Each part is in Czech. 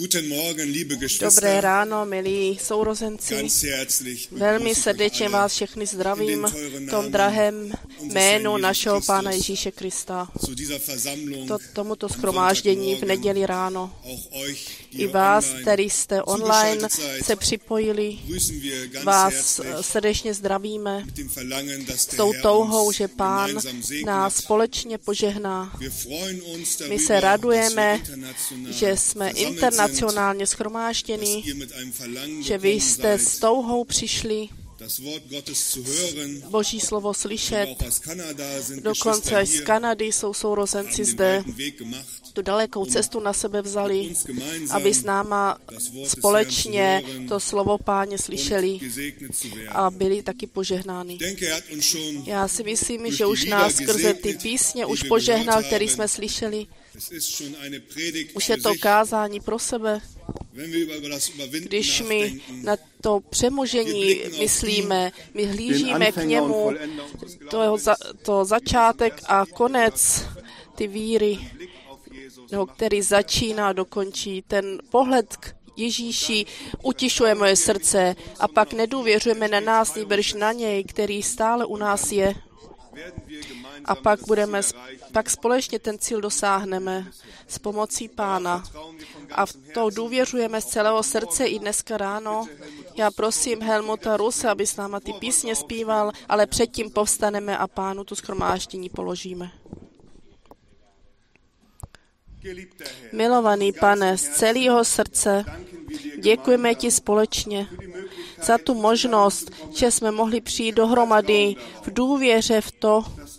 Guten Morgen, liebe Dobré Geschwister. ráno, milí sourozenci. Ganz herzlich Velmi srdečně vás všechny zdravím v tom drahém jménu našeho Pána Ježíše Krista. zu dieser Versammlung. Tomuto shromáždění v neděli ráno. Auch euch, die I vás, online který jste online zugeschaltet seid, se připojili, grüßen wir ganz vás herzlich srdečně zdravíme mit dem Verlangen, dass s der tou Herr touhou, uns že Pán gemeinsam nás segnet. společně požehná. Wir freuen uns My darüber, se radujeme, dass wir international že jsme versammelt internacionálně sind, schromážděni, dass ihr mit einem Verlangen že vy gekommen jste seid, s touhou přišli das Wort Gottes zu hören. Boží slovo Aber slyšet. auch aus Kanada sind Dokonce Geschwister až z hier, Kanady jsou haben sourozenci den zde. weiten Weg gemacht, Tu dalekou cestu na sebe vzali, uns gemeinsam aby s náma das Wort des společně Herrn zu hören to slovo Páně und slyšeli gesegnet zu werden. a byli taky požehnáni. Ich denke, er hat uns schon Já si myslím, durch že die už Lieder nás skrze ty gesegnet, písně die už wir požehnal, gehört který haben. jsme slyšeli. Es ist schon eine Predigt Už je für to sich. kázání pro sebe. Wenn wir über das Überwinden Když my nachdenken, na to přemožení myslíme, my hlížíme k němu, to začátek a konec ty víry, který začíná a dokončí. Ten pohled k Ježíši utišuje moje srdce a pak nedůvěřujeme na nás, nýbrž na něj, který stále u nás je. A pak společně ten cíl dosáhneme s pomocí Pána. A v to důvěřujeme z celého srdce i dneska ráno. Já prosím Helmuta Ruse, aby s náma ty písně zpíval, ale předtím povstaneme a Pánu tu shromáždění položíme. Milovaný Pane, z celého srdce děkujeme ti společně za tu možnost, že jsme mohli přijít dohromady v důvěře v to,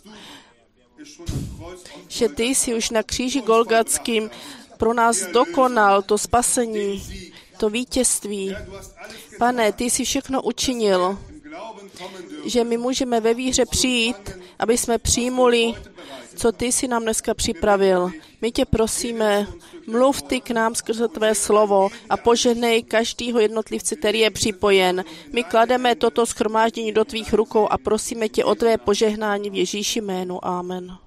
že ty jsi už na kříži Golgatským pro nás dokonal to spasení, to vítězství. Pane, ty jsi všechno učinil, že my můžeme ve víře přijít, aby jsme přijmuli, co ty jsi nám dneska připravil. My tě prosíme, mluv ty k nám skrze tvé slovo a požehnej každýho jednotlivce, který je připojen. My klademe toto shromáždění do tvých rukou a prosíme tě o tvé požehnání v Ježíši jménu. Amen.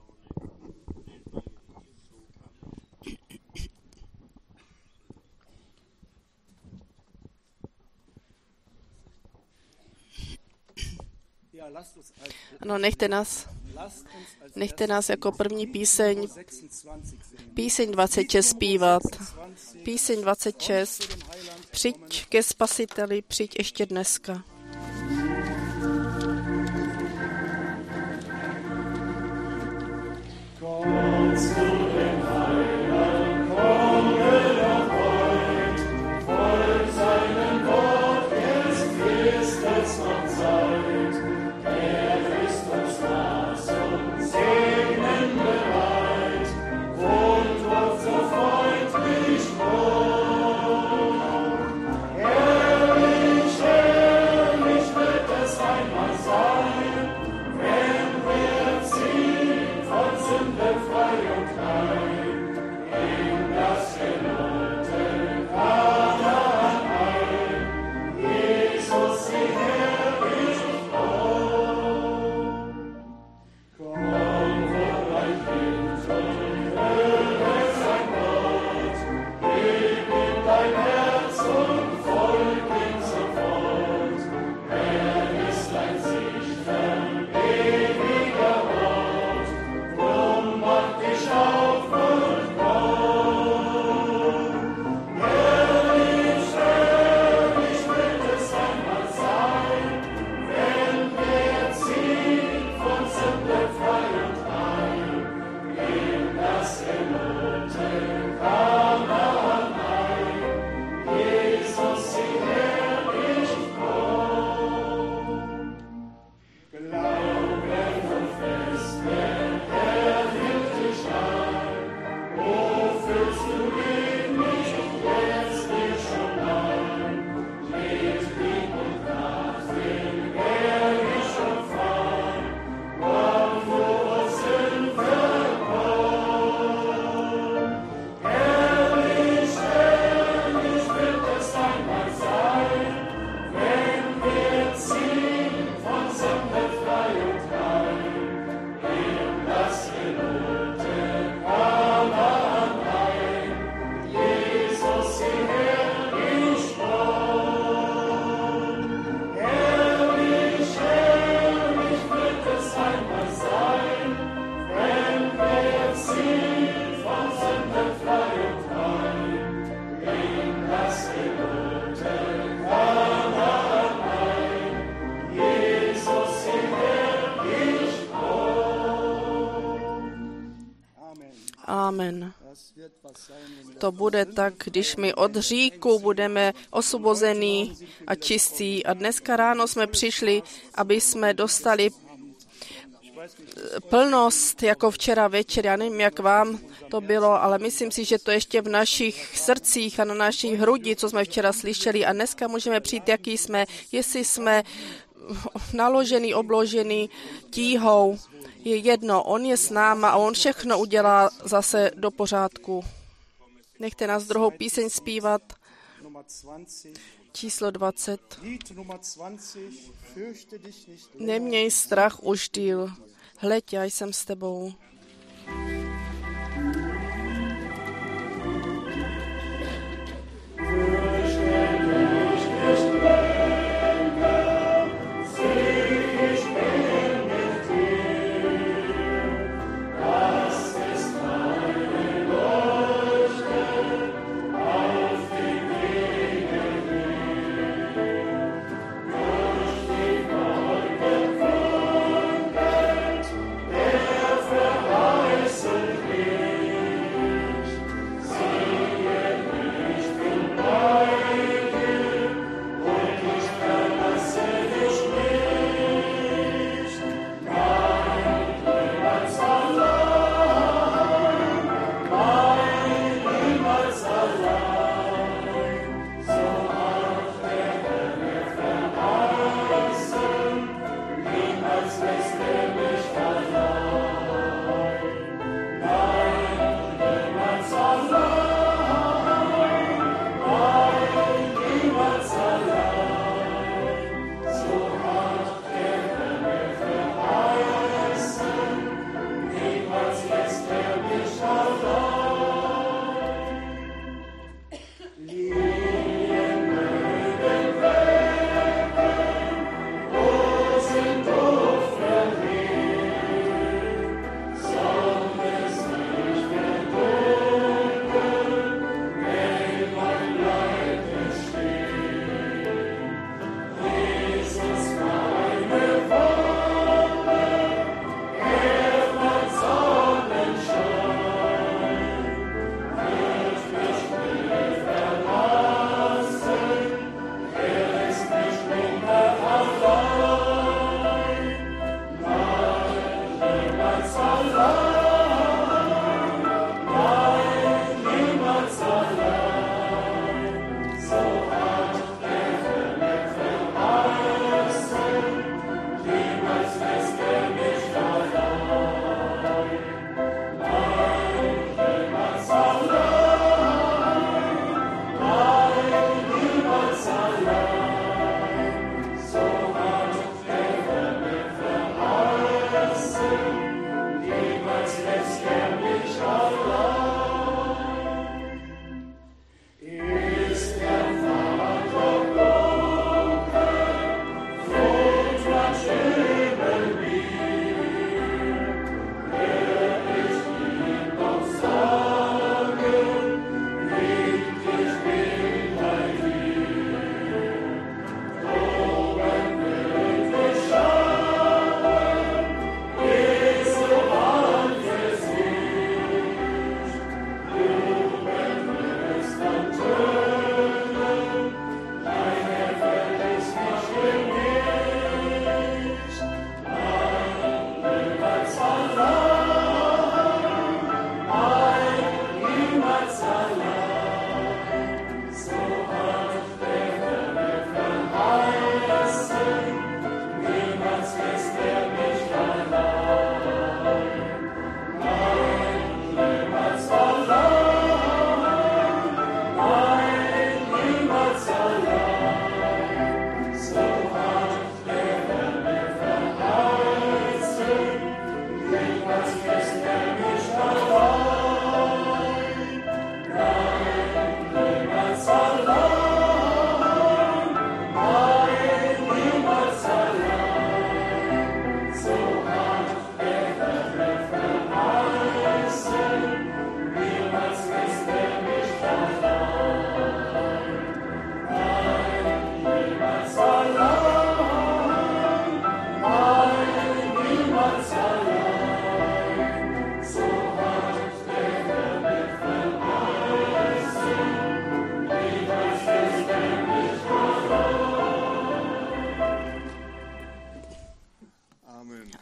No, nechte nás jako první píseň 26 zpívat. Píseň 26. Přijď ke Spasiteli, přijď ještě dneska. Herrlich, to bude tak, když my od hříchu budeme osvobození a čistí. A dneska ráno jsme přišli, aby jsme dostali plnost, jako včera večer. Já nevím, jak vám to bylo, ale myslím si, že to ještě v našich srdcích a na našich hrudi, co jsme včera slyšeli. A dneska můžeme přijít, jaký jsme, jestli jsme naložený, obložený tíhou. Je jedno, on je s náma a on všechno udělá zase do pořádku. Nechte nás druhou píseň zpívat. Číslo 20. Neměj strach už díl. Hleď, já jsem s tebou. Der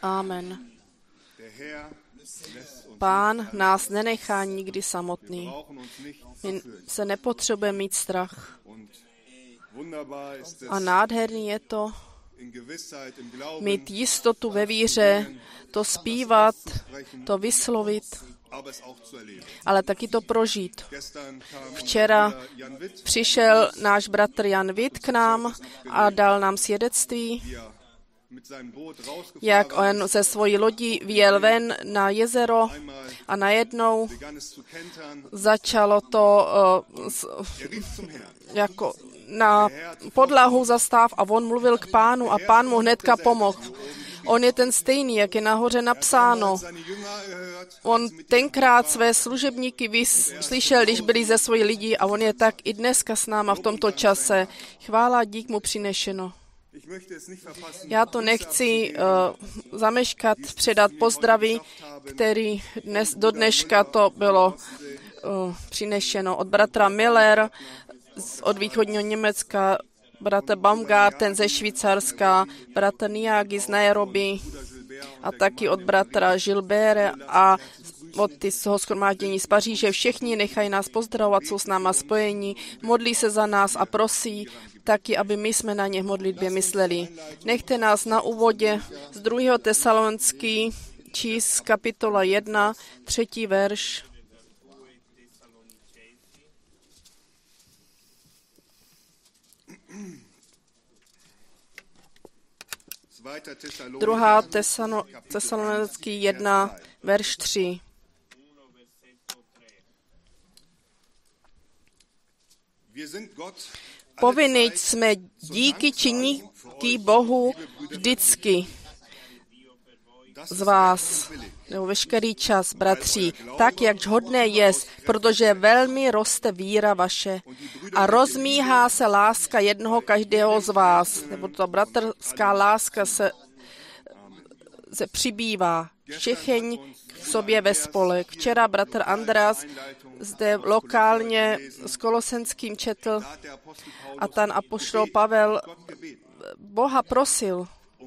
Amen. Pán nás nenechá nikdy samotný. My se nepotřebujeme mít strach. A nádherný je to mít jistotu ve víře, to zpívat, to vyslovit, ale taky to prožít. Včera přišel náš bratr Jan Witt k nám a dal nám svědectví, jak on ze svojí lodi vyjel ven na jezero a najednou začalo to jako na podlahu zastav a on mluvil k Pánu a Pán mu hnedka pomohl. On je ten stejný, jak je nahoře napsáno. On tenkrát své služebníky slyšel, když byli ze svojí lidí a on je tak i dneska s náma v tomto čase. Chvála, dík mu přinešeno. Já to nechci zameškat, předat pozdravy, který do dneška to bylo přinešeno od bratra Miller od východního Německa, bratr Baumgarten ze Švýcarska, bratr Niagi z Nairobi a taky od bratra Gilbert a od toho shromáždění z Paříže. Všichni nechají nás pozdravovat, jsou s náma spojení, modlí se za nás a prosí taky, aby my jsme na ně v modlitbě mysleli. Nechte nás na úvodě z 2. Tesalonský číst kapitola 1, 3. verš. Druhá Tesalonický 1, verš 3. Povinni jsme díky činíky Bohu vždycky z vás, nebo veškerý čas, bratři, tak, jak hodné jest, protože velmi roste víra vaše a rozmíhá se láska jednoho každého z vás, nebo ta bratrská láska se přibývá všichni k sobě ve spolek. Včera bratr Andreas zde lokálně s Kolosenským četl a ten apoštol Pavel Boha prosil,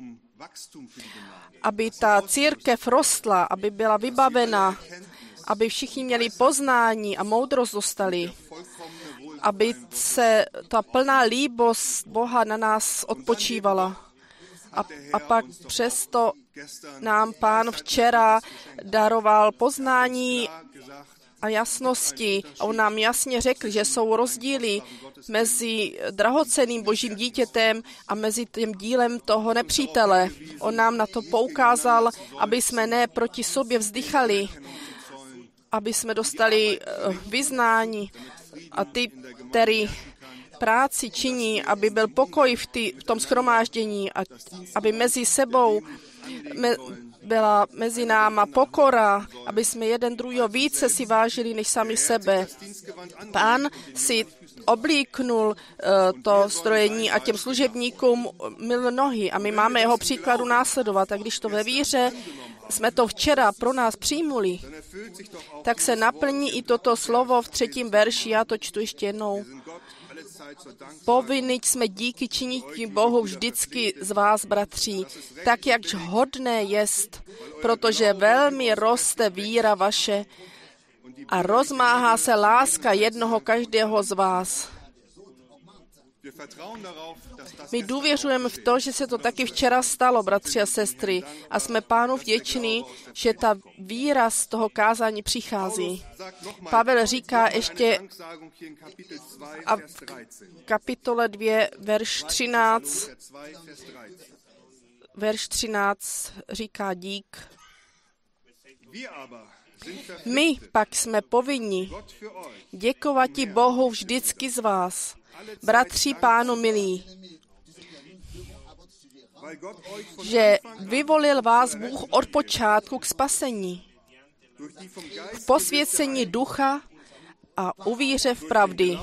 aby ta církev rostla, aby byla vybavena, aby všichni měli poznání a moudrost dostali, aby se ta plná líbost Boha na nás odpočívala. A pak přesto nám Pán včera daroval poznání a jasnosti. A on nám jasně řekl, že jsou rozdíly mezi drahocenným Božím dítětem a mezi tím dílem toho nepřítele. On nám na to poukázal, aby jsme ne proti sobě vzdychali, aby jsme dostali vyznání a ty, který práci činí, aby byl pokoj v tom shromáždění a aby mezi sebou byla mezi náma pokora, aby jsme jeden druhého více si vážili než sami sebe. Pán si oblíknul to strojení a těm služebníkům myl nohy a my máme jeho příkladu následovat. A když to ve víře jsme to včera pro nás přijmuli, tak se naplní i toto slovo v 3. verši, já to čtu ještě jednou. Povinni jsme díky činíti Bohu vždycky z vás, bratři, tak jakž hodné jest, protože velmi roste víra vaše a rozmáhá se láska jednoho každého z vás. My důvěřujeme v to, že se to taky včera stalo, bratři a sestry, a jsme Pánu vděční, že ta víra z toho kázání přichází. Pavel říká ještě a v kapitole 2, verš 13 říká dík. My pak jsme povinni děkovati Bohu vždycky z vás, bratři Pánu milí, že vyvolil vás Bůh od počátku k spasení, v posvěcení ducha a u víře v pravdy.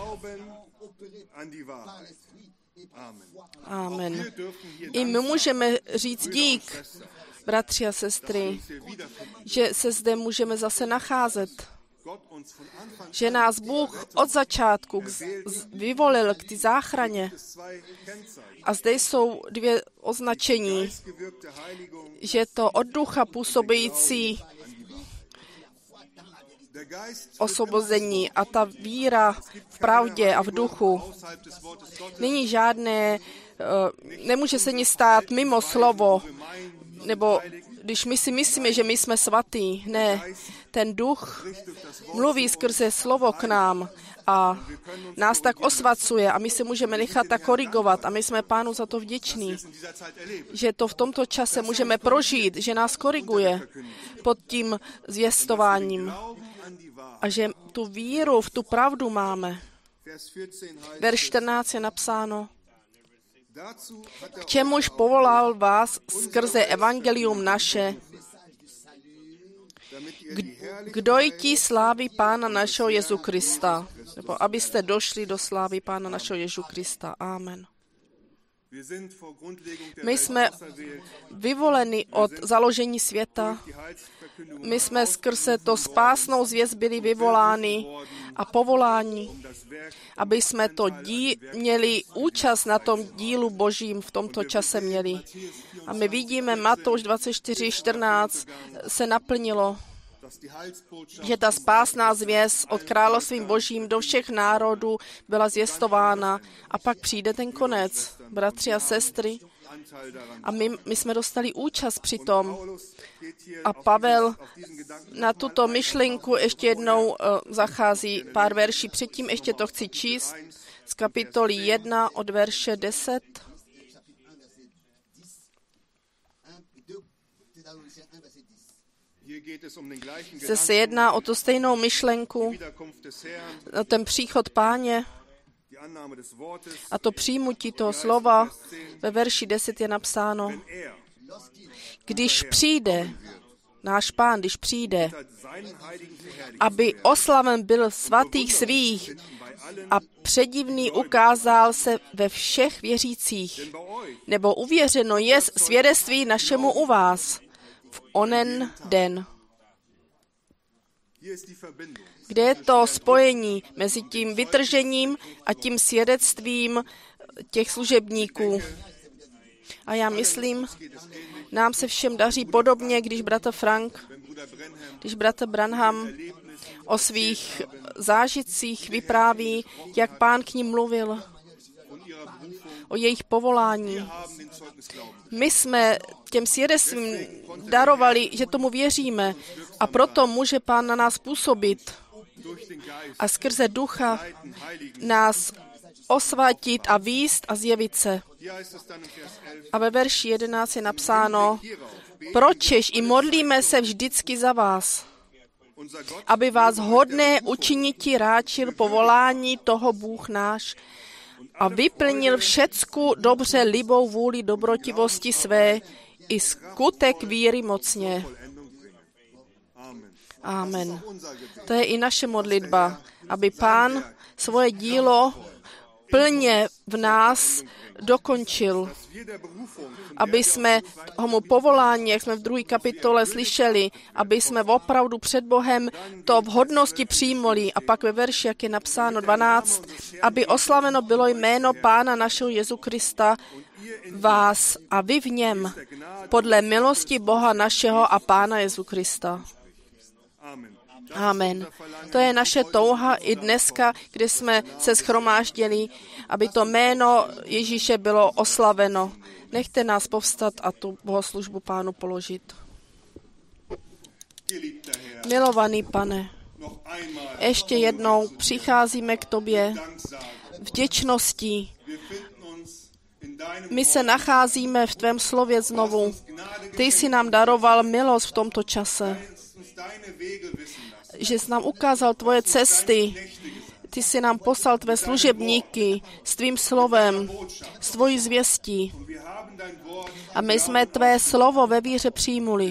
Amen. I my můžeme říct dík, bratři a sestry, že se zde můžeme zase nacházet. že nás Bůh od začátku vyvolil k té záchraně. A zde jsou dvě označení, že to od ducha působící osvobození a ta víra v pravdě a v duchu. Není žádné, nemůže se nic stát mimo slovo, nebo když my si myslíme, že my jsme svatý. Ne, ten duch mluví skrze slovo k nám a nás tak osvacuje a my se můžeme nechat tak korigovat a my jsme Pánu za to vděční, že to v tomto čase můžeme prožít, že nás koriguje pod tím zvěstováním a že tu víru v tu pravdu máme. Verš 14 je napsáno, k čemuž povolal vás skrze evangelium naše, k dojití slávy Pána našeho Jezu Krista, nebo abyste došli do slávy Pána našeho Jezu Krista. Amen. My jsme vyvoleni od založení světa. My jsme skrze to spásnou zvěst byli vyvoláni a povoláni, aby jsme to měli účast na tom dílu Božím v tomto čase měli. A my vidíme, Matouš 24:14 se naplnilo, že ta spásná zvěst od královstvím Božím do všech národů byla zvěstována a pak přijde ten konec, bratři a sestry. A my jsme dostali účast při tom. A Pavel na tuto myšlenku ještě jednou zachází pár verší. Předtím ještě to chci číst z kapitoly 1 od verše 10. Zde se jedná o tu stejnou myšlenku, o ten příchod Páně a to přijmutí toho slova. Ve verši 10 je napsáno, když přijde, náš Pán, když přijde, aby oslaven byl svatých svých a předivný ukázal se ve všech věřících, nebo uvěřeno je svědectví našemu u vás v onen den. Kde je to spojení mezi tím vytržením a tím svědectvím těch služebníků? A já myslím, nám se všem daří podobně, když bratr Branham o svých zážitcích vypráví, jak Pán k nim mluvil, o jejich povolání. My jsme těm svědectvím darovali, že tomu věříme a proto může Pán na nás působit a skrze ducha nás osvatit a vést a zjevit se. A ve verši 11 je napsáno, pročež i modlíme se vždycky za vás, aby vás hodné učiniti ráčil povolání toho Bůh náš a vyplnil všecku dobře libou vůli dobrotivosti své i skutek víry mocně. Amen. To je i naše modlitba, aby Pán svoje dílo plně v nás dokončil, aby jsme tomu povolání, jak jsme v 2. kapitole slyšeli, aby jsme opravdu před Bohem to v hodnosti přijmuli. A pak ve verši, jak je napsáno 12, aby oslaveno bylo jméno Pána našeho Jezu Krista, vás a vy v něm, podle milosti Boha našeho a Pána Jezu Krista. Amen. To je naše touha i dneska, kde jsme se shromáždili, aby to jméno Ježíše bylo oslaveno. Nechte nás povstat a tu bohoslužbu Pánu položit. Milovaný Pane, ještě jednou přicházíme k Tobě vděčností. My se nacházíme v Tvém slově znovu. Ty jsi nám daroval milost v tomto čase, že jsi nám ukázal tvoje cesty. Ty jsi nám poslal tvé služebníky s tvým slovem, s tvojí zvěstí. A my jsme tvé slovo ve víře přijmuli.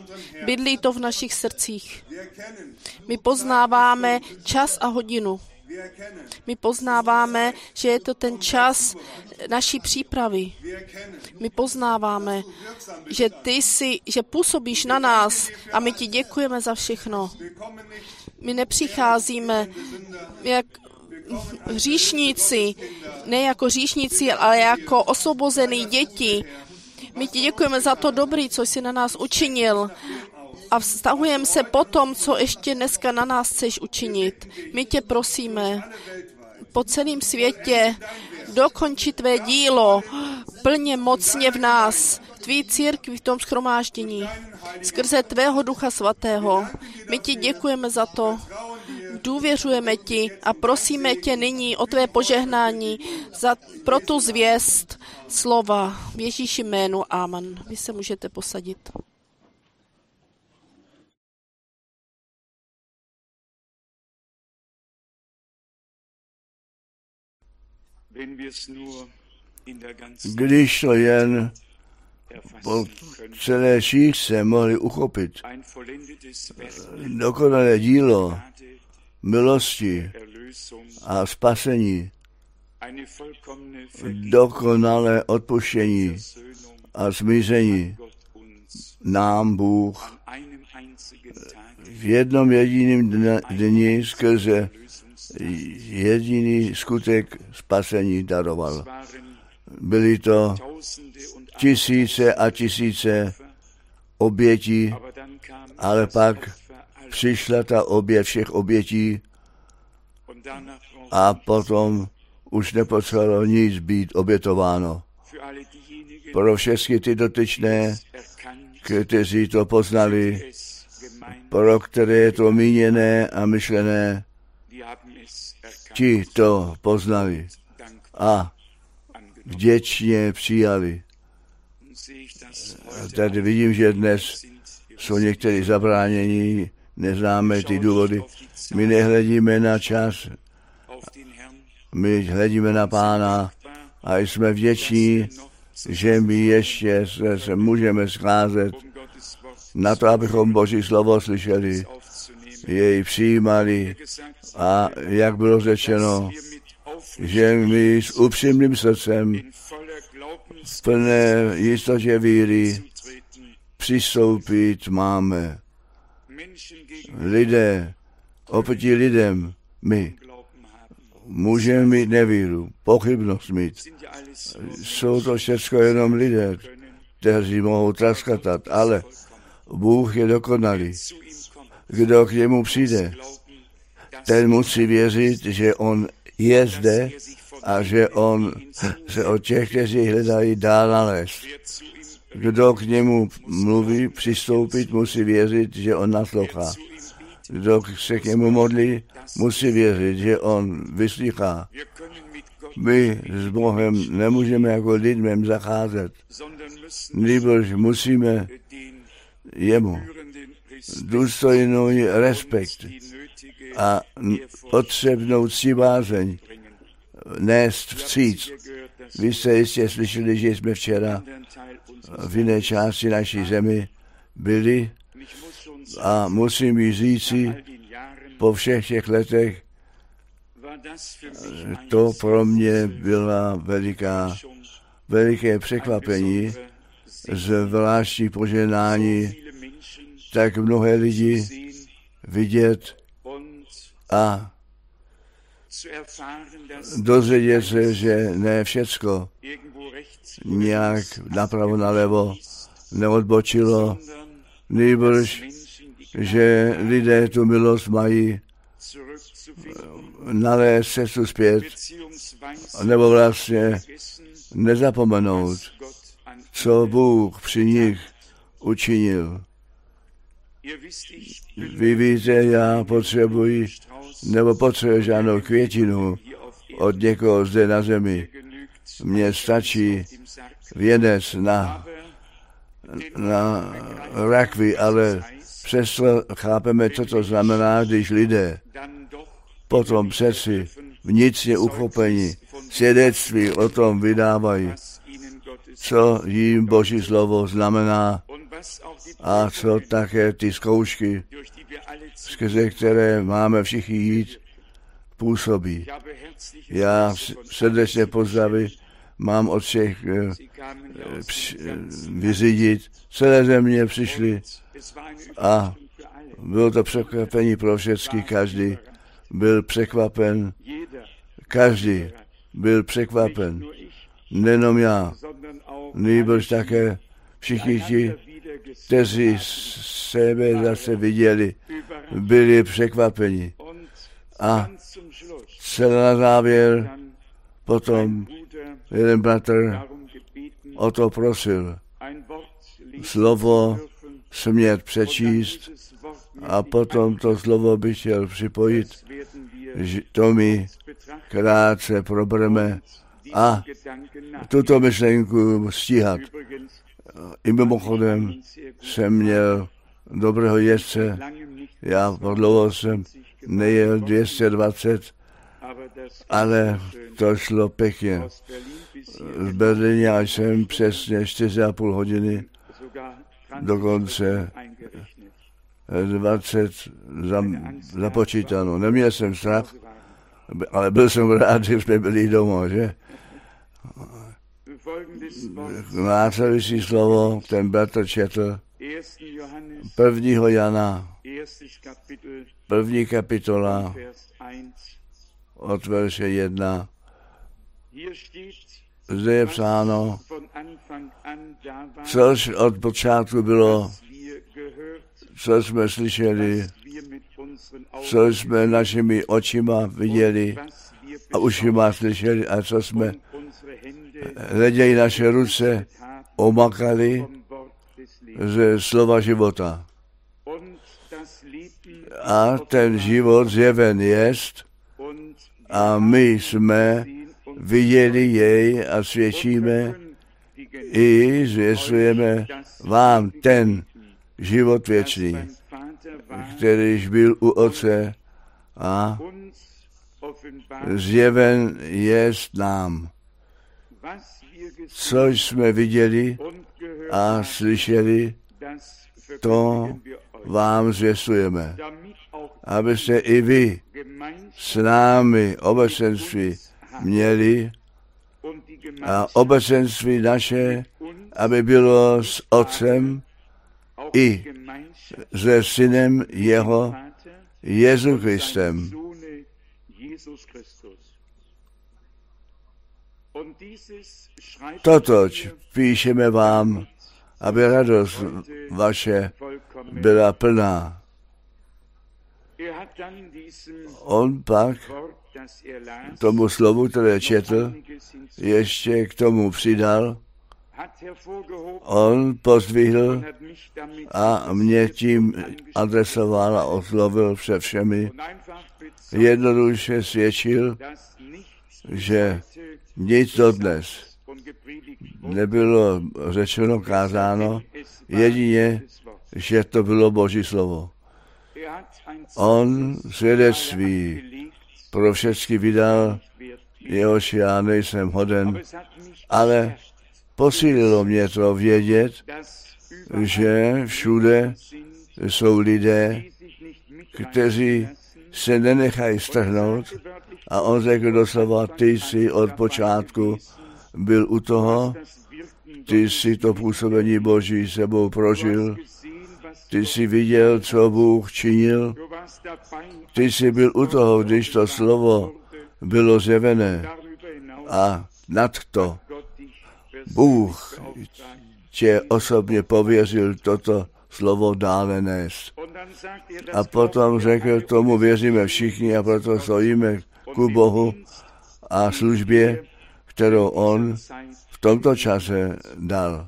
Bydlí to v našich srdcích. My poznáváme čas a hodinu. My poznáváme, že je to ten čas naší přípravy. My poznáváme, že působíš na nás a my ti děkujeme za všechno. My nepřicházíme jak hříšníci, ne jako hříšníci, ale jako osvobozený děti. My ti děkujeme za to dobrý, co jsi na nás učinil. A vztahujeme se po tom, co ještě dneska na nás chceš učinit. My tě prosíme po celém světě dokončit tvé dílo plně mocně v nás, tvý církvi v tom shromáždění, skrze tvého Ducha Svatého. My ti děkujeme za to, důvěřujeme ti a prosíme tě nyní o tvé požehnání pro tu zvěst slova v Ježíši jménu. Amen. Vy se můžete posadit. Když to jen po celé šířce mohli uchopit dokonalé dílo milosti a spasení, dokonalé odpuštění a smíření nám Bůh v jednom jediném dni skrze jediný skutek spasení daroval. Byly to tisíce a tisíce obětí, ale pak přišla ta oběť všech obětí a potom už nepotřebovalo nic být obětováno. Pro všechny ty dotyčné, kteří to poznali, pro které je to míněné a myšlené, ti to poznali a vděčně přijali. Tady vidím, že dnes jsou někteří zabráněni, neznáme ty důvody. My nehledíme na čas, my hledíme na Pána a jsme vděční, že my ještě se můžeme scházet na to, abychom Boží slovo slyšeli, jej přijímali a jak bylo řečeno, že my s upřímným srdcem v plné jistotě víry přistoupit máme. Lidé, oproti lidem, my můžeme mít nevíru, pochybnost mít. Jsou to všechno jenom lidé, kteří mohou traskatat, ale Bůh je dokonalý. Kdo k němu přijde, ten musí věřit, že on je zde a že on se od těch, kteří hledají, dá nalézt. Kdo k němu mluví, přistoupit, musí věřit, že on naslouchá. Kdo se k němu modlí, musí věřit, že on vyslychá. My s Bohem nemůžeme jako lidem zacházet, nýbrž musíme jemu důstojný respekt a potřebnou ctivázeň nést vstříc. Vy jste jistě slyšeli, že jsme včera v jiné části naší zemi byli a musím jí říci, po všech těch letech, to pro mě byla veliké překvapení, zvláštní požehnání, tak mnohé lidi vidět a dozvědět se, že ne všecko nějak napravo nalevo neodbočilo, nýbrž, že lidé tu milost mají nalézt cestu zpět, nebo vlastně nezapomenout, co Bůh při nich učinil. Vy víte, já potřebuji žádnou květinu od někoho zde na zemi. Mně stačí věnec na rakvi, ale přesto chápeme, co to znamená, když lidé potom přeci vnitřně uchopení svědectví o tom vydávají, co jim Boží slovo znamená a co také ty zkoušky, skrze které máme všichni jít, působí. Já srdečně pozdravy mám od všech vyřídit. Celé země přišli a bylo to překvapení pro všechny. Každý byl překvapen. Každý byl překvapen. Nejenom já, nýbrž také všichni ti, kteří sebe zase viděli, byli překvapeni. A celé na závěr potom jeden bratr o to prosil. Slovo smět přečíst a potom to slovo bych chtěl připojit, že to mi krátce probereme a tuto myšlenku stíhat. I mimochodem jsem měl dobrého jezdce, já dlouho jsem nejel 220, ale to šlo pěkně. Z Berlína jsem přesně 4,5 hodiny, dokonce 20 započítáno. Neměl jsem strach, ale byl jsem rád, že jsme byli doma, že? Následující slovo ten bratr četl 1. Jana, 1. kapitola od verše 1. Zde je psáno, což od počátku bylo, co jsme slyšeli, co jsme našimi očima viděli a ušima slyšeli a co jsme hleději naše ruce omakali ze slova života. A ten život zjeven jest a my jsme viděli jej a svědčíme i zvěstujeme vám ten život věčný, kterýž byl u Otce a zjeven jest nám. Co jsme viděli a slyšeli, to vám zvěstujeme, abyste i vy s námi obecenství měli a obecenství naše, aby bylo s Otcem i se Synem jeho, Jezu Kristem. Totož píšeme vám, aby radost vaše byla plná. On pak tomu slovu, které četl, ještě k tomu přidal. On pozdvihl a mě tím adresoval a oslovil před všemi. Jednoduše svědčil, že nic dodnes nebylo řečeno, kázáno, jedině, že to bylo Boží slovo. On svědectví pro všechny vydal, jehož já nejsem hoden, ale posílilo mě to vědět, že všude jsou lidé, kteří se nenechají strhnout a on řekl doslova, ty jsi od počátku byl u toho, ty jsi to působení Boží sebou prožil, ty jsi viděl, co Bůh činil, ty jsi byl u toho, když to slovo bylo zjevené a nad to Bůh tě osobně pověřil toto slovo dále nést. A potom řekl, tomu věříme všichni a proto stojíme ku Bohu a službě, kterou on v tomto čase dal.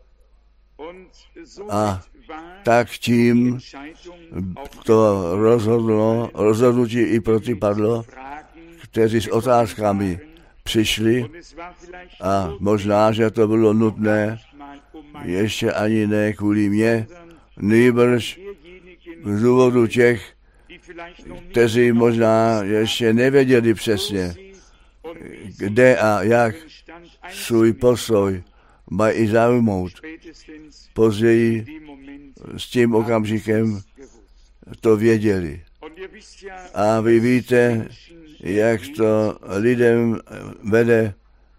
A tak tím to rozhodnutí i protipadlo, kteří s otázkami přišli a možná, že to bylo nutné, ještě ani ne kvůli mě, nýbrž z důvodu těch, kteří možná ještě nevěděli přesně, kde a jak svůj postoj mají zaujmout. Později s tím okamžikem to věděli. A vy víte, jak to lidem vede,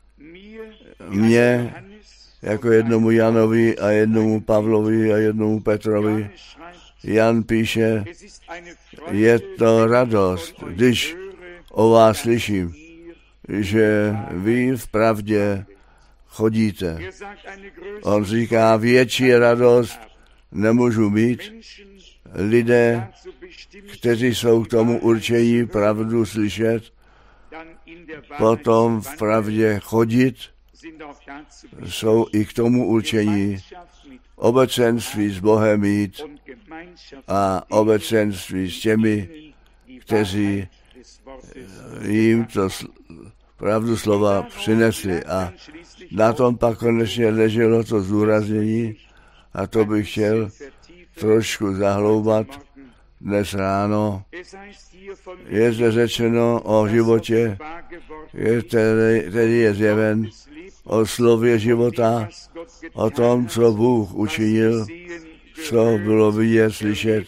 mě, jako jednomu Janovi a jednomu Pavlovi a jednomu Petrovi. Jan píše, je to radost, když o vás slyším, že vy v pravdě chodíte. On říká, větší radost nemůžu mít. Lidé, kteří jsou k tomu určení pravdu slyšet, potom v pravdě chodit, jsou i k tomu určení obecenství s Bohem mít a obecenství s těmi, kteří jim to pravdu slova přinesli. A na tom pak konečně leželo to zdůraznění, a to bych chtěl trošku zahloubat dnes ráno. Je zde řečeno o životě, který je zjeven, o slově života, o tom, co Bůh učinil, co bylo vidět, slyšet,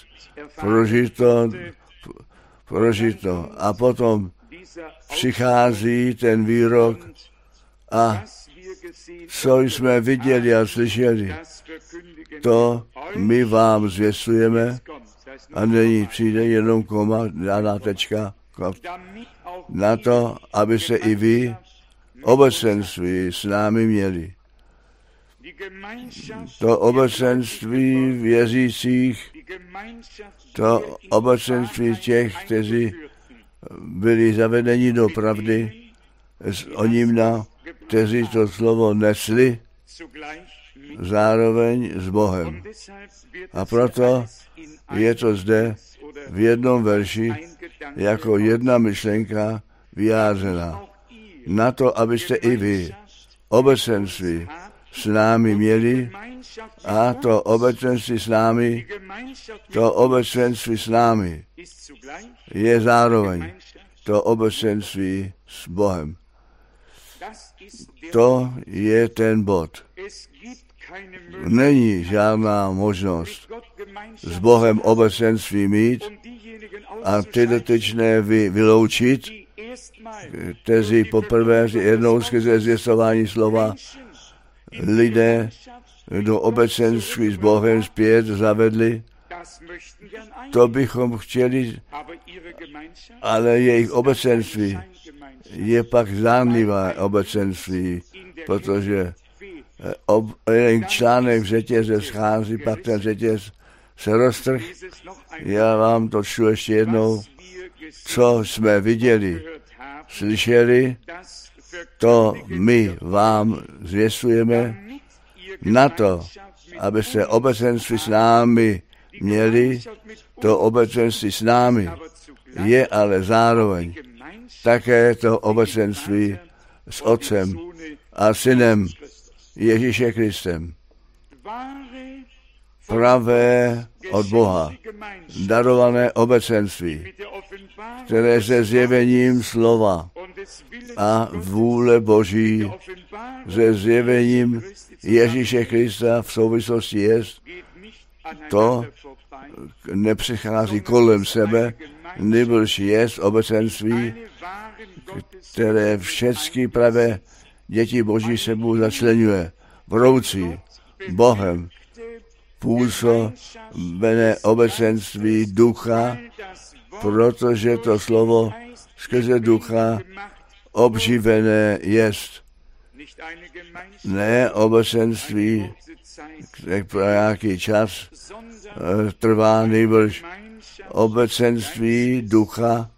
prožito. A potom přichází ten výrok, a co jsme viděli a slyšeli, to my vám zvěstujeme, a nyní přijde jenom koma, daná tečka, na to, aby se i vy obecenství s námi měli. To obecenství věřících, to obecenství těch, kteří byli zavedeni do pravdy, o nímna, kteří to slovo nesli, zároveň s Bohem. A proto je to zde v jednom verši jako jedna myšlenka vyjádřena. Na to, abyste i vy obecenství s námi měli, a to obecenství s námi je zároveň to obecenství s Bohem. To je ten bod. Není žádná možnost s Bohem obecenství mít a ty dotyčné vyloučit, kteří poprvé jednou skrze zvěstování slova lidé do obecenství s Bohem zpět zavedli. To bychom chtěli, ale jejich obecenství je pak zdánlivé obecenství, protože jeden článek v řetěze schází, pak ten řetěz se roztrh. Já vám to čtu ještě jednou. Co jsme viděli, slyšeli, to my vám zvěstujeme, na to, aby se obecenství s námi měli, to obecenství s námi je ale zároveň také to obecenství s Otcem a Synem Ježíše Kristem. Pravé od Boha darované obecenství, které se zjevením slova a vůle Boží, se zjevením Ježíše Krista v souvislosti jest, to nepřichází kolem sebe, nýbrž jest obecenství, které všechny pravé děti Boží sebou začleňuje, vroucí Bohem působené obecenství ducha, protože to slovo skrze ducha obživené jest. Ne obecenství, pro nějaký čas trvá, nýbrž obecenství ducha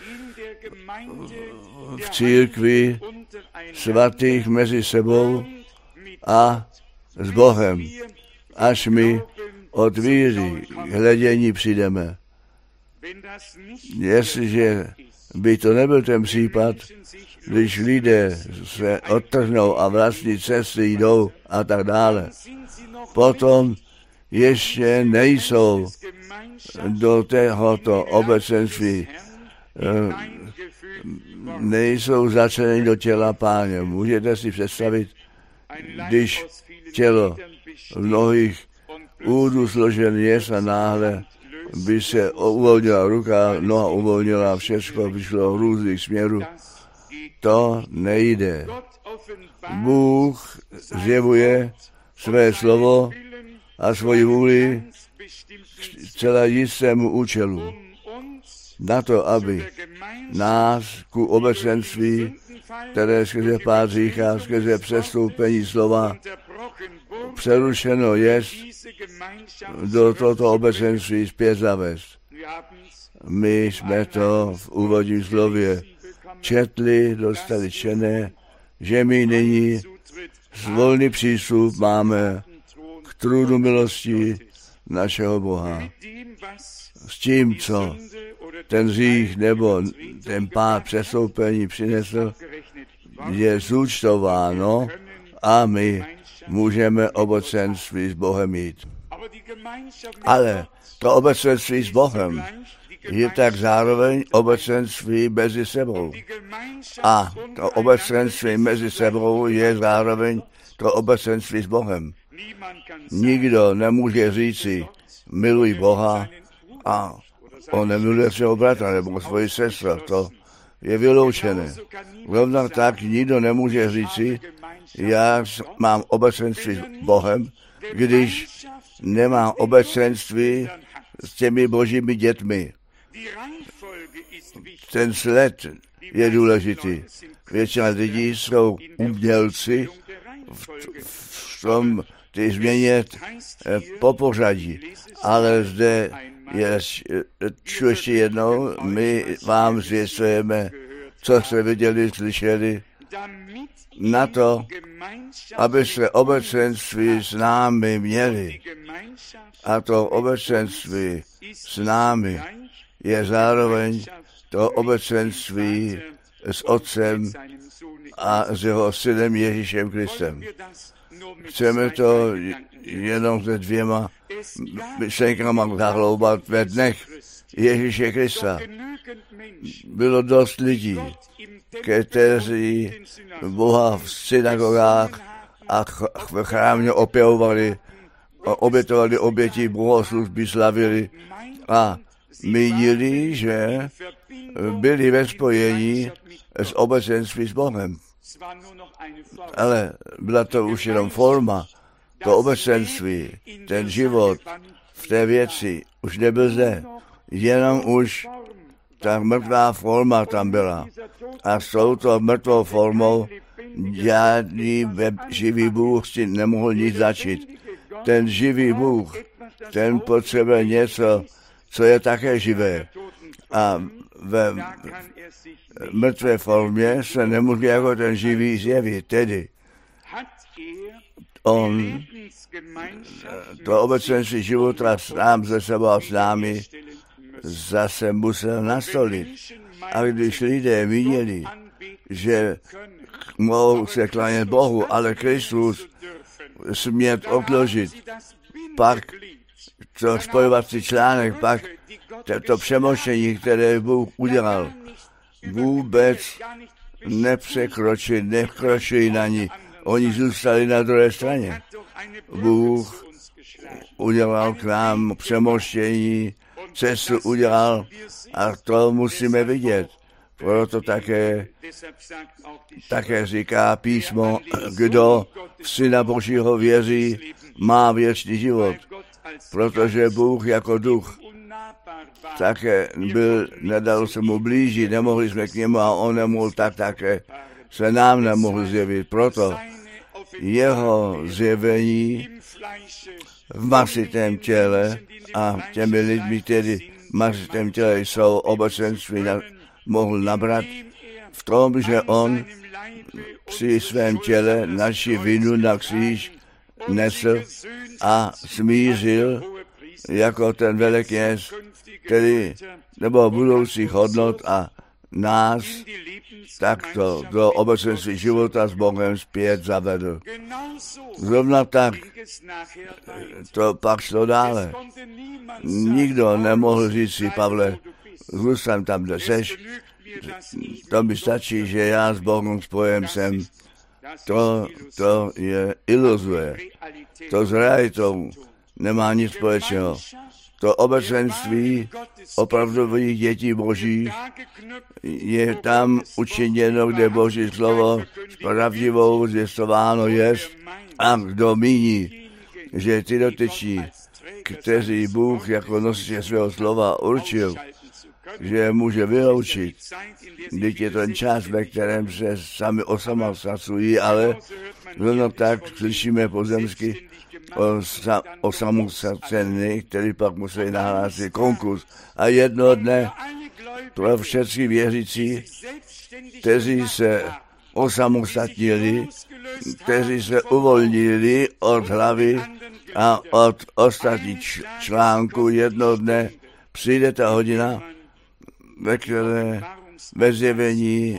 v církvi svatých mezi sebou a s Bohem, až my od víry k hledění přijdeme. Jestliže by to nebyl ten případ, když lidé se odtrhnou a vlastní cesty jdou a tak dále, potom ještě nejsou do tohoto obecenství, nejsou začleněni do těla Páně. Můžete si představit, když tělo v mnohých údů složen jest a náhle by se uvolnila ruka, noha uvolnila, všechno vyšlo v různých směrů. To nejde. Bůh zjevuje své slovo a svoji vůli k celé jistému účelu. Na to, aby nás ku obecenství, které skrze pád hřícha, skrze přestoupení slova přerušeno jest, do tohoto obecenství zpět zavést. My jsme to v úvodním slově četli, dostali čtené, že my nyní volný přístup máme k trůnu milosti našeho Boha. S tím, co ten hřích nebo ten pád přestoupení přinesl, je zúčtováno a my můžeme obecenství s Bohem mít. Ale to obecenství s Bohem je tak zároveň obecenství mezi sebou. A to obecenství mezi sebou je zároveň to obecenství s Bohem. Nikdo nemůže říci, miluj Boha a on nemiluje svého bratra nebo svoji sestru. To je vyloučené. Rovnak tak nikdo nemůže říci, já mám obecenství s Bohem, když nemám obecenství s těmi božími dětmi. Ten sled je důležitý. Většina lidí jsou umělci v tom, ty změnit po pořadí. Ale zde je ještě jednou, my vám zvěstujeme, co jste viděli, slyšeli, na to, aby se obecenství s námi měli. A to obecenství s námi je zároveň to obecenství s Otcem a s jeho synem Ježíšem Kristem. Chceme to jenom se dvěma myšlenkama zahloubat ve dnech Ježíše Krista. Bylo dost lidí, kteří Boha v synagogách a v chrámě opěvovali, obětovali oběti bohoslužby, slavili a mínili, že byli ve spojení s obecenství s Bohem. Ale byla to už jenom forma, to obecenství, ten život v té věci už nebyl zde. Jenom už ta mrtvá forma tam byla. A s touto mrtvou formou žádný živý Bůh si nemohl nic začít. Ten živý Bůh, ten potřebuje něco, co je také živé. A ve mrtvé formě se nemůže jako ten živý zjevit. Tedy on to obecenství života sám ze sebou a s námi zase musel nastolit. A když lidé viděli, že mohou se klánět Bohu, ale Kristus smět odložit, pak to spojovací článek, pak to přemoštění, které Bůh udělal, vůbec nekročili na ní. Oni zůstali na druhé straně. Bůh udělal k nám přemoštění, cestu udělal a to musíme vidět. Proto také říká písmo, kdo v Syna Božího věří, má věčný život. Protože Bůh jako duch také byl, nedal se mu blížit, nemohli jsme k němu a on nemohl také se nám nemohl zjevit. Proto jeho zjevení v masitém těle a těmi lidmi, kteří v masitém těle jsou obecenství, mohl nabrat v tom, že on při svém těle naši vinu na kříž nesl a smířil jako ten velekněz, který nebo budoucích hodnot a nás takto do obecenství života s Bohem zpět zavedl. Zrovna tak to pak šlo dále. Nikdo nemohl říct si, Pavle, zůstaň tam, kde seš, to mi stačí, že já s Bohem spojem jsem. To je iluzuje. To s realitou nemá nic společného. To obecenství opravdových dětí božích je tam učiněno, kde Boží slovo s pravdivou zvěstováno jest. A kdo míní, že ty dotyčí, kteří Bůh jako nosiče svého slova určil, že může vyloučit, když je ten čas, ve kterém se sami osamostatňují, ale zrovna tak slyšíme pozemsky o samostatnění, který pak musí nahlásit konkurs. A jednoho dne pro všechny věřící, kteří se osamostatnili, kteří se uvolnili od hlavy a od ostatních článků, jednoho dne přijde ta hodina, ve které ve zjevení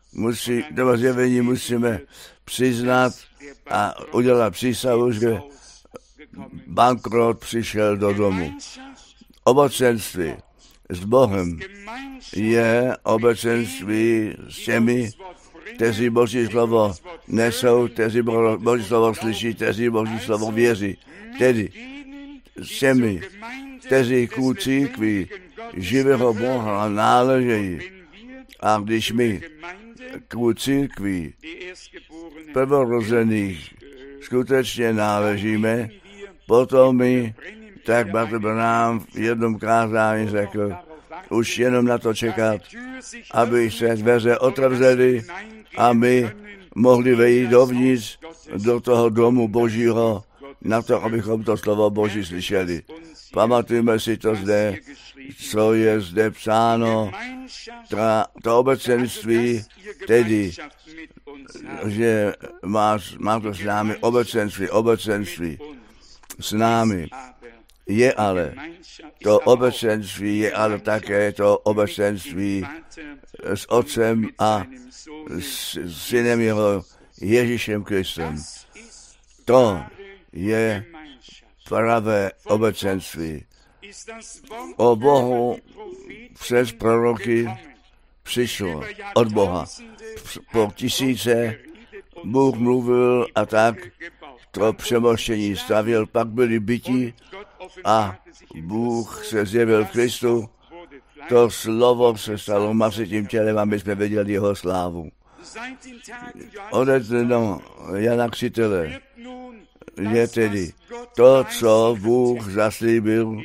musíme přiznat a udělat přísahu, že bankrot přišel do domu. Obecenství s Bohem je obecenství s těmi, kteří Boží slovo nesou, kteří Boží slovo slyší, kteří Boží slovo věří. Tedy s těmi, kteří ku církvi živého Boha náležejí. A když my ku církvi prvorozených skutečně náležíme, potom my, tak Bratr Branham v jednom kázání řekl, už jenom na to čekat, aby se dveře otevřely a my mohli vejít dovnitř do toho domu Božího, na to, abychom to slovo Boží slyšeli. Pamatujeme si to zde, co je zde psáno, to obecenství, tedy, že má to s námi obecenství s námi. Je ale, to obecenství je ale také to obecenství s Otcem a s Synem jeho Ježíšem Kristem. To je pravé obecenství. O Bohu přes proroky přišlo od Boha. Po tisíce Bůh mluvil a tak to přemoštění stavěl, pak byli byti a Bůh se zjevil v Kristu. To slovo se stalo masitým tělem a my jsme viděli jeho slávu. Ode dne Jana Křtitele je tedy to, co Bůh zaslíbil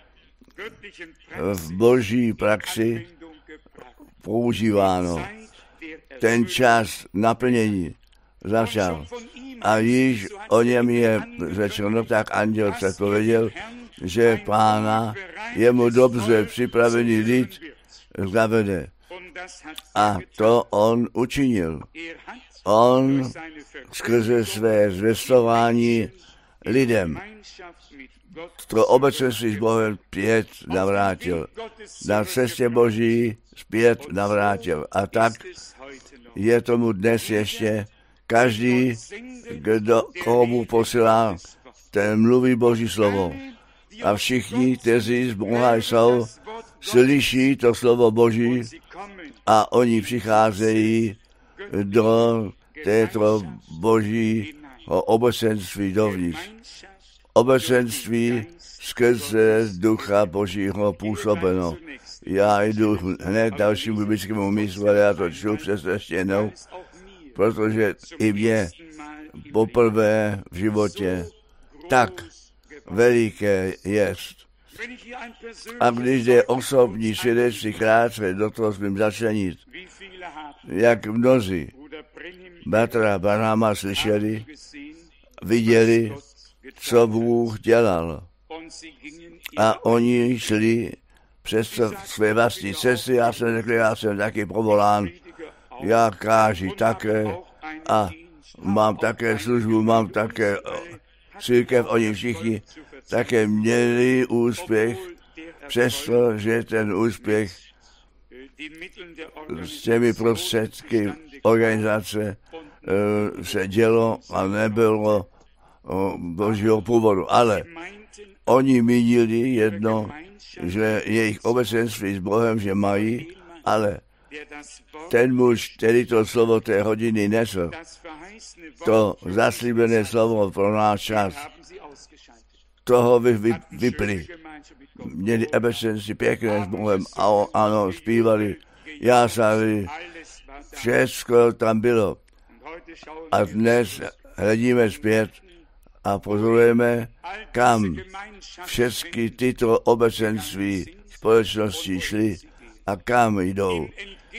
v boží praxi používáno. Ten čas naplnění začal. A již o něm je řečeno, tak anděl předpověděl, že Pána jemu dobře připravený lid zavede. A to on učinil. On skrze své zvěstování lidem to obecenství s Bohem zpět navrátil. Na cestě Boží zpět navrátil. A tak je tomu dnes ještě. Každý, kdo komu posílá, ten mluví Boží slovo. A všichni, kteří z Boha jsou, slyší to slovo Boží a oni přicházejí do této Boží obecenství dovnitř. Obecenství skrze Ducha Božího působeno. Já jdu hned dalšímu biblickému místu, ale já to čtu přes ještě jednou, protože i mě poprvé v životě tak veliké jest. A když jde osobní svědectví krátce do toho smím začlenit, jak mnozí bratra Branhama slyšeli, viděli, co Bůh dělal. A oni šli přes své vlastní cesty. Já jsem řekl, já jsem taky povolán, já káži také a mám také službu, mám také církev, oni všichni také měli úspěch, přestože ten úspěch s těmi prostředky organizace se dělo a nebylo božího původu. Ale oni mínili jedno, že jejich obecenství s Bohem, že mají, ale ten muž, který to slovo té hodiny nesl, to zaslíbené slovo pro náš čas, toho vypli. měli obecenství pěkné s Bohem, ano, zpívali, jásali, všechno tam bylo. A dnes hledíme zpět a pozorujeme, kam všechny tyto obecenství společnosti šly a kam jdou.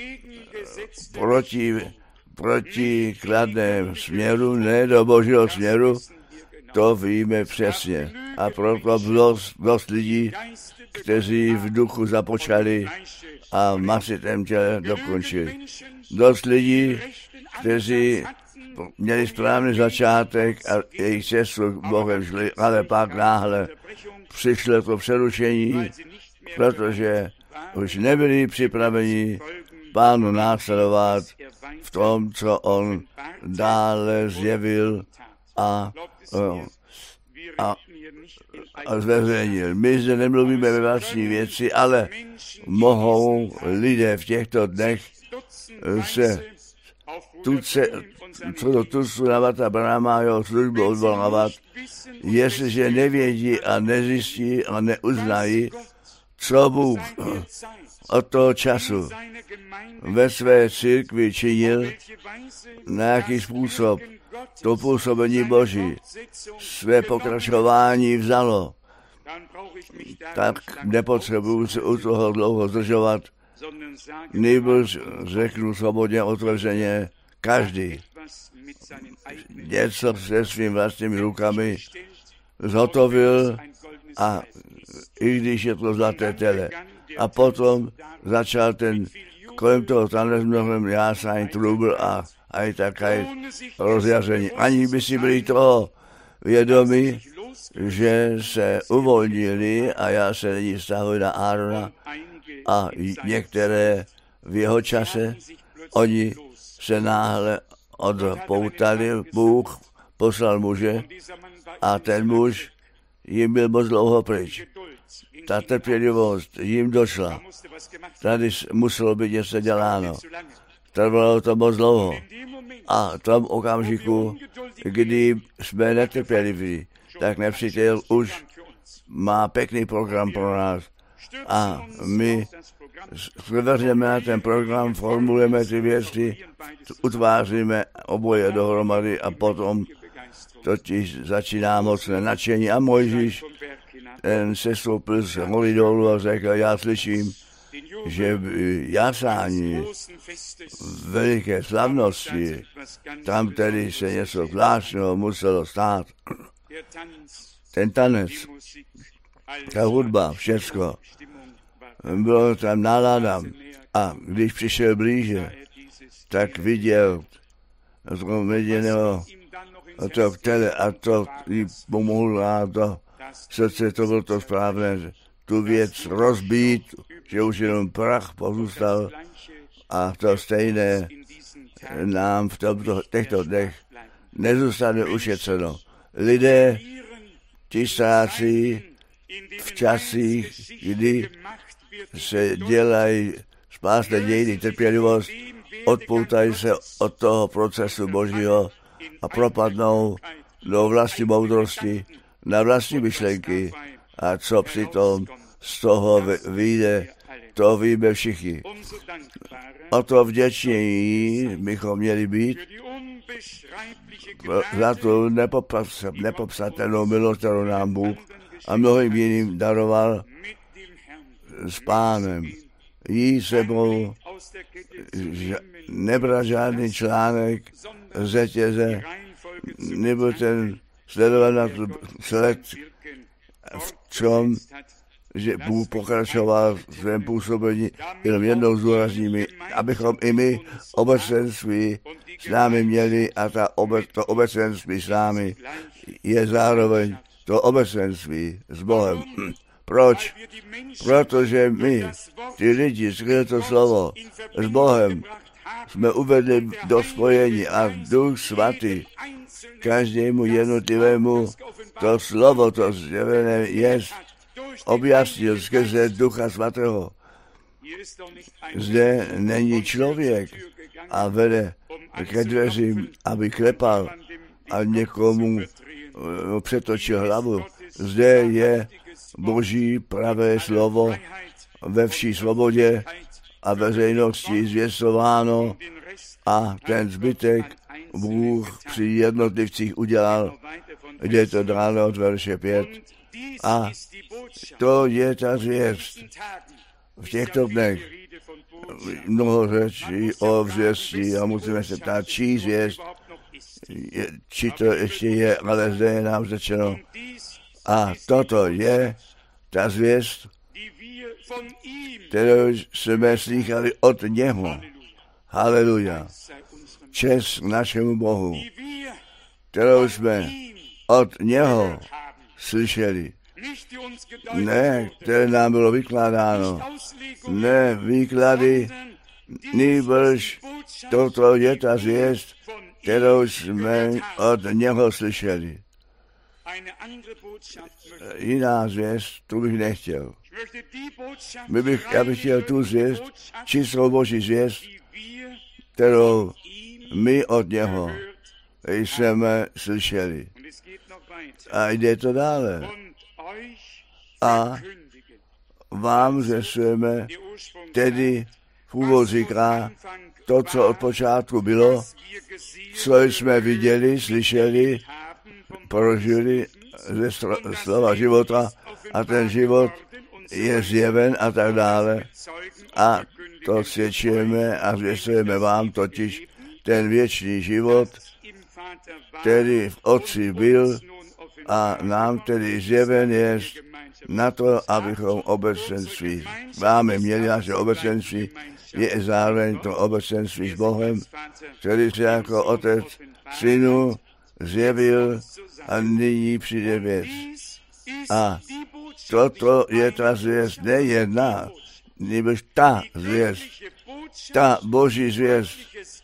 Proti kladném směru, ne do božího směru, to víme přesně. A proto dost lidí, kteří v duchu započali a v masitém těle dokončili. Dost lidí, kteří měli správný začátek a jejich cestu k Bohem šli, ale pak náhle přišlo to přerušení, protože už nebyli připraveni Pánu následovat v tom, co on dále zjevil a zveřejnil. My zde nemluvíme ve vlastní věci, ale mohou lidé v těchto dnech se co do Tucu Navata Branhama jeho službu odvolávat, jestliže nevědí a nezjistí a neuznají, co Bůh od toho času ve své církvi činil, na jaký způsob to působení Boží své pokračování vzalo, tak nepotřebuji se u toho dlouho zdržovat, nýbrž řeknu svobodně, otevřeně, každý něco se svým vlastními rukami zhotovil, a i když je to zlaté tele. A potom začal kolem toho tanec mnohem jásání, trubl a i také rozjaření. Ani by si byli toho vědomi, že se uvolnili, a já se nyní vztahuji na Árona a některé v jeho čase, oni se náhle odpoutali, Bůh poslal muže a ten muž jim byl moc dlouho pryč. Ta trpělivost jim došla. Tady muselo být něco děláno. Trvalo to moc dlouho. A v tom okamžiku, kdy jsme netrpěliví, tak nepřítel už má pěkný program pro nás. A my zvrhneme na ten program, formulujeme ty věci, utváříme oboje dohromady a potom totiž začíná mocné nadšení. A Mojžíš, ten sestoupil z hory dolů a řekl, já slyším, že jásání veliké slavnosti, tam tedy se něco zvláštního muselo stát. Ten tanec, ta hudba, všecko, bylo tam nálada. A když přišel blíže, tak viděl to tele a to jí pomohlo a to srdce, to bylo to správné, tu věc rozbít, že už jenom prach pozůstal, a to stejné nám v těchto dnech nezůstane ušetřeno. Lidé ti ztrácí v časích, kdy se dělají spásné dějiny, trpělivost, odpoutají se od toho procesu Božího a propadnou do vlastní moudrosti, na vlastní myšlenky, a co přitom z toho vyjde, to víme všichni. O to vděční bychom měli být za tu nepopsatelnou milost, kterou nám Bůh a mnohým jiným daroval s Pánem. Jí sebou nebral žádný článek z řetěze, nebo ten sledovat sled v čem, že Bůh pokračoval v svém působení, jenom jednou zdůrazníme, abychom i my obecenství s námi měli, a to obecenství s námi je zároveň to obecenství s Bohem. Proč? Protože my, ty lidi, skrze to slovo s Bohem, jsme uvedli do spojení a Duch Svatý každému jednotlivému to slovo, to zjevené jest, objasnil skrze Ducha Svatého. Zde není člověk a vede ke dveřím, aby klepal a někomu přetočil hlavu. Zde je Boží pravé slovo ve vší svobodě a veřejnosti zvěstováno a ten zbytek Bůh při jednotlivcích udělal. Jde to dále od verše 5. A to je ta zvěst. V těchto dnech mnoho řečí o zvěstí a musíme se ptát, čí zvěst, či to ještě je, ale zde je nám řečeno. A toto je ta zvěst, kterou jsme slýchali od něho. Haleluja. Čest našemu Bohu, kterou jsme od něho slyšeli. Ne, které nám bylo vykládáno. Ne výklady, nýbrž toto je ta zvěst, kterou jsme od něho slyšeli. Jiná zvěst, tu bych nechtěl. Já bych chtěl tu zvěst, čistou Boží zvěst, kterou my od něho jsme slyšeli. A jde to dále. A vám zvěstujeme, tedy v úvod říká, to, co od počátku bylo, co jsme viděli, slyšeli, prožili ze slova života a ten život je zjeven a tak dále. A to svědčujeme a zvěstujeme vám, totiž ten věčný život, který v Otci byl a nám tedy zjeven je na to, abychom obecenství máme měli. Naše obecenství je zároveň to obecenství s Bohem, který se jako Otec Synu zjevil a nyní přijde věc. A toto je ta zvěst, ne jedna, nebož ta zvěst, ta Boží zvěst,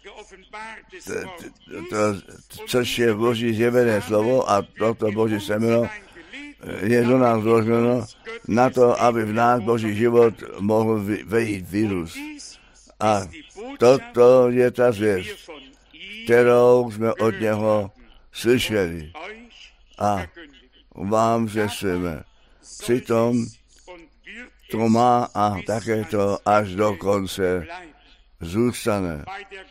což je Boží zjevené slovo a toto Boží semeno je do nás vloženo na to, aby v nás Boží život mohl vejít vírus. A toto je ta zvěst, kterou jsme od něho slyšeli a vám zvěstujeme. Přitom to má a také to až do konce zůstane.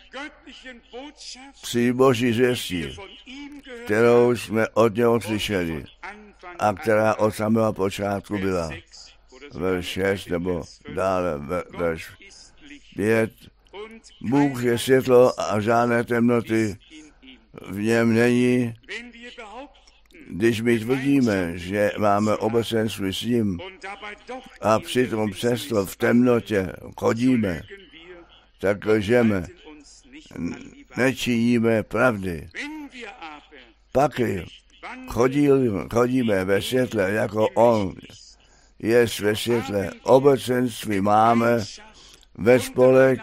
Při Boží zvěstí, kterou jsme od něho slyšeli a která od samého počátku byla. Verš 6 nebo dále verš 5. Bůh je světlo a žádné temnoty v něm není. Když my tvrdíme, že máme obecenství s ním a přitom přesto v temnotě chodíme, tak lžeme, nečiníme pravdy. Pak chodíme ve světle, jako on je ve světle. Obecenství máme ve spolek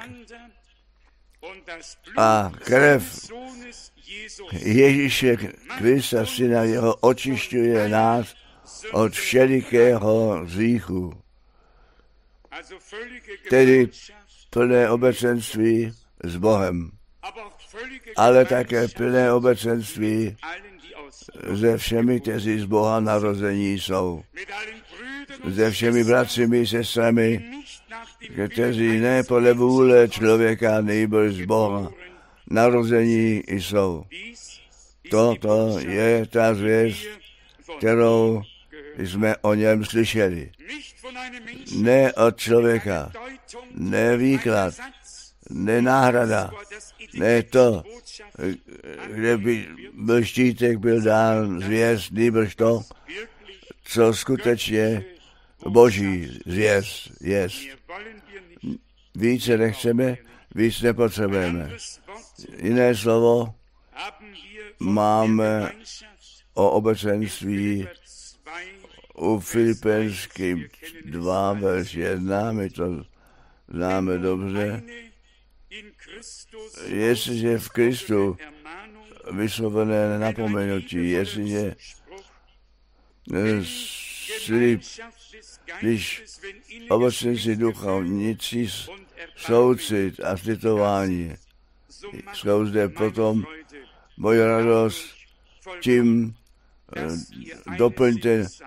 a krev Ježíše Krista, Syna jeho, očišťuje nás od všelikého hříchu. Tedy plné obecenství s Bohem, ale také plné obecenství se všemi, kteří z Boha narození jsou. Se všemi bratři, sestrami, kteří ne podle vůle člověka, nýbrž z Boha narození jsou. Toto je ta zvěst, kterou jsme o něm slyšeli. Ne od člověka, ne výklad, ne náhrada, ne to, kde by byl štítek, byl dán zvěst, nýbrž to, co skutečně Boží zvěst je. Více nechceme, víc nepotřebujeme. Jiné slovo máme o obecenství u Filipenským 2, verš 1, my to známe dobře. Jestliže v Kristu vyslovené napomenutí, jestliže slib, když obecenství ducha, nicí soucit a slitování jsou zde potom moje radost, tím doplňte,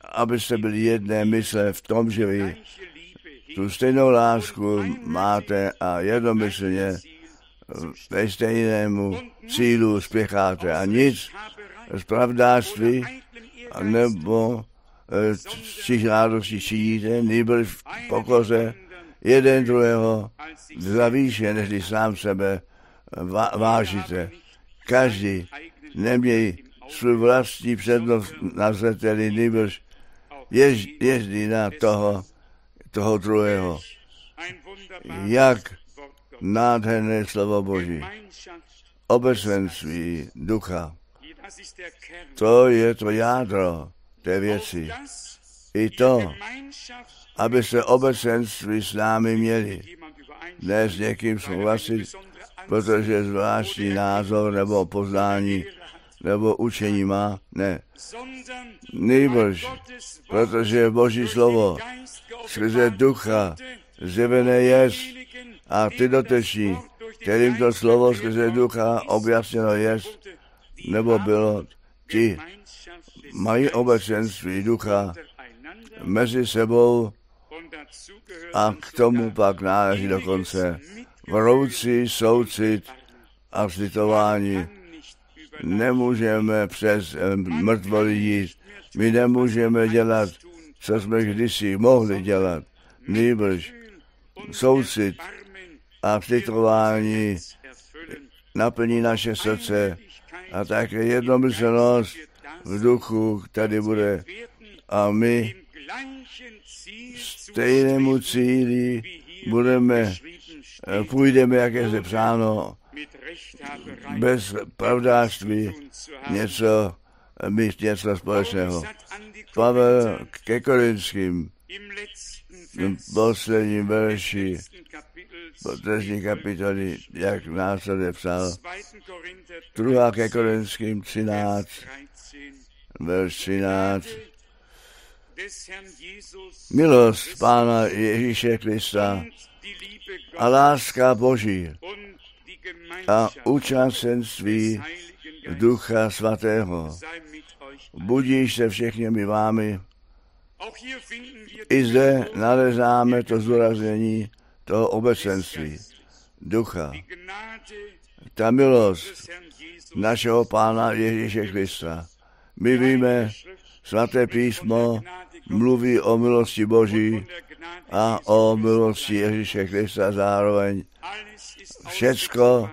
abyste byli jedné mysle v tom, že vy tu stejnou lásku máte a jednomyslně ve stejnému cílu spěcháte a nic z pravdáctví nebo z žádostí činíte, nýbrž v pokoře jeden druhého zavýše, než sám sebe vážíte. Každý neměj svůj vlastní přednost na zřeteli, nýbrž jezdí na toho druhého. Jak nádherné slovo Boží. Obecenství ducha. To je to jádro té věci. I to, aby se obecenství s námi měli. Ne s někým souhlasit, protože zvláštní názor nebo poznání nebo učení má, ne. Nýbrž, protože Boží slovo skrze ducha zjevené jest a ty doteční, kterým to slovo skrze ducha objasněno jest, nebo bylo, ti mají obecenství ducha mezi sebou a k tomu pak náleží dokonce vroucí soucit a slitování. Nemůžeme přes mrtvoly jít. My nemůžeme dělat, co jsme kdysi mohli dělat. Nýbrž soucit a slitování naplní naše srdce a také jednomyslnost v duchu, který bude a my stejnému cíli půjdeme, jak je zde psáno, bez pravdáctví mít něco společného. Pavel ke Korinským v posledním verši třetí kapitoly, jak následně psal, 2. ke Korinským 13, verš 13. Milost Pána Ježíše Krista a láska Boží a účastenství Ducha Svatého budí se všechněmi vámi. I zde nalezáme to zdůraznění toho obecenství Ducha. Ta milost našeho Pána Ježíše Krista. My víme, Svaté písmo mluví o milosti Boží a o milosti Ježíše Krista zároveň. Všecko,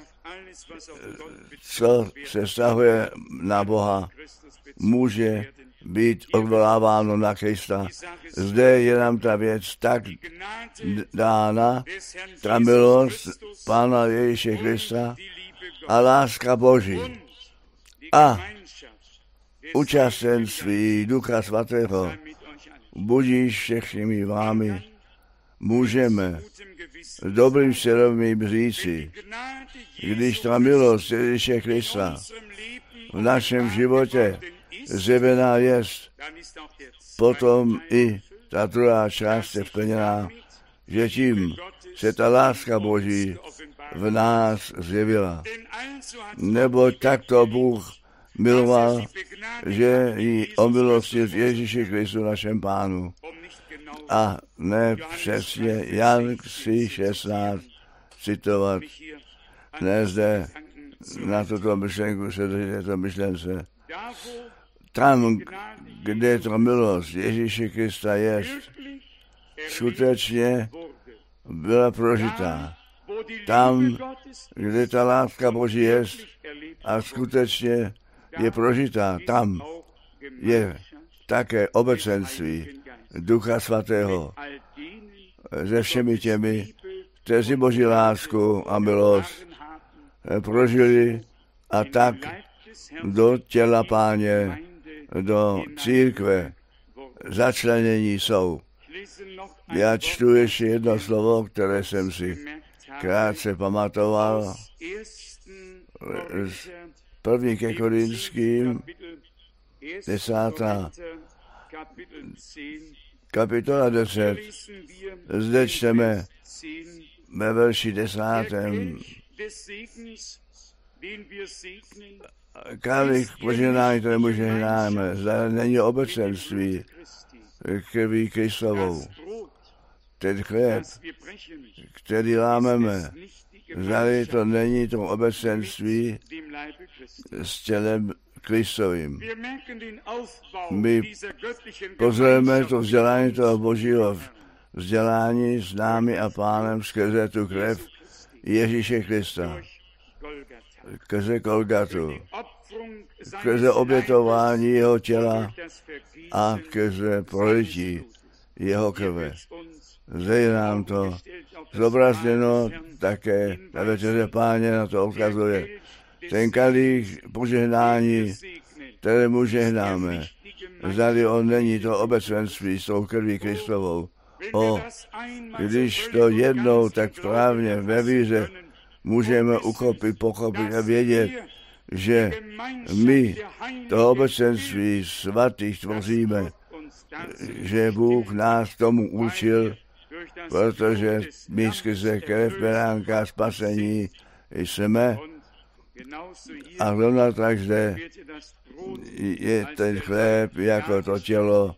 co se vztahuje na Boha, může být odvoláváno na Krista. Zde je nám ta věc tak dána, ta milost Pána Ježíše Krista a láska Boží a účastenství Ducha Svatého budíš všechny vámi. Můžeme s dobrým svědomím říci, když ta milost Ježíše Krista v našem životě zjevená jest, potom i ta druhá část je splněná, že tím se ta láska Boží v nás zjevila. Nebo takto Bůh miloval, že ji omilostil v Ježíši Kristu našem Pánu. A ne přesně Jan 3:16 citovat, ne zde na tuto myšlenku se drží to myšlence. Tam, kde ta milost Ježíše Krista je, skutečně byla prožitá. Tam, kde ta láska Boží je a skutečně je prožitá, tam je také obecenství Ducha Svatého se všemi těmi, kteří Boží lásku a milost prožili a tak do těla Páně, do církve začlenění jsou. Já čtu ještě jedno slovo, které jsem si krátce pamatoval. 1. ke Korinským, 10. kapitola 10. Zde čteme ve verši 10. Kalich požehnání, které mu žehnáme, zde není obecenství krví Kristovou. Ten chléb, který lámeme, zdali to není to obecenství s tělem Kristovým. My pozorujeme to vzdělání toho Božího vzdělání s námi a Pánem skrze tu krev Ježíše Krista, skrze Golgatu, skrze obětování jeho těla a skrze prolití jeho krve. Zde je nám to zobrazněno také na večeře Páně, na to odkazuje. Ten kalich požehnání, kterému žehnáme, zdali on není to obecenství s tou krví Kristovou. Když to jednou tak správně ve víře můžeme uchopit, pochopit a vědět, že my to obecenství svatých tvoříme, že Bůh nás tomu učil, protože my skrze krev beránka spasení jsme a rovna tak zde je ten chléb jako to tělo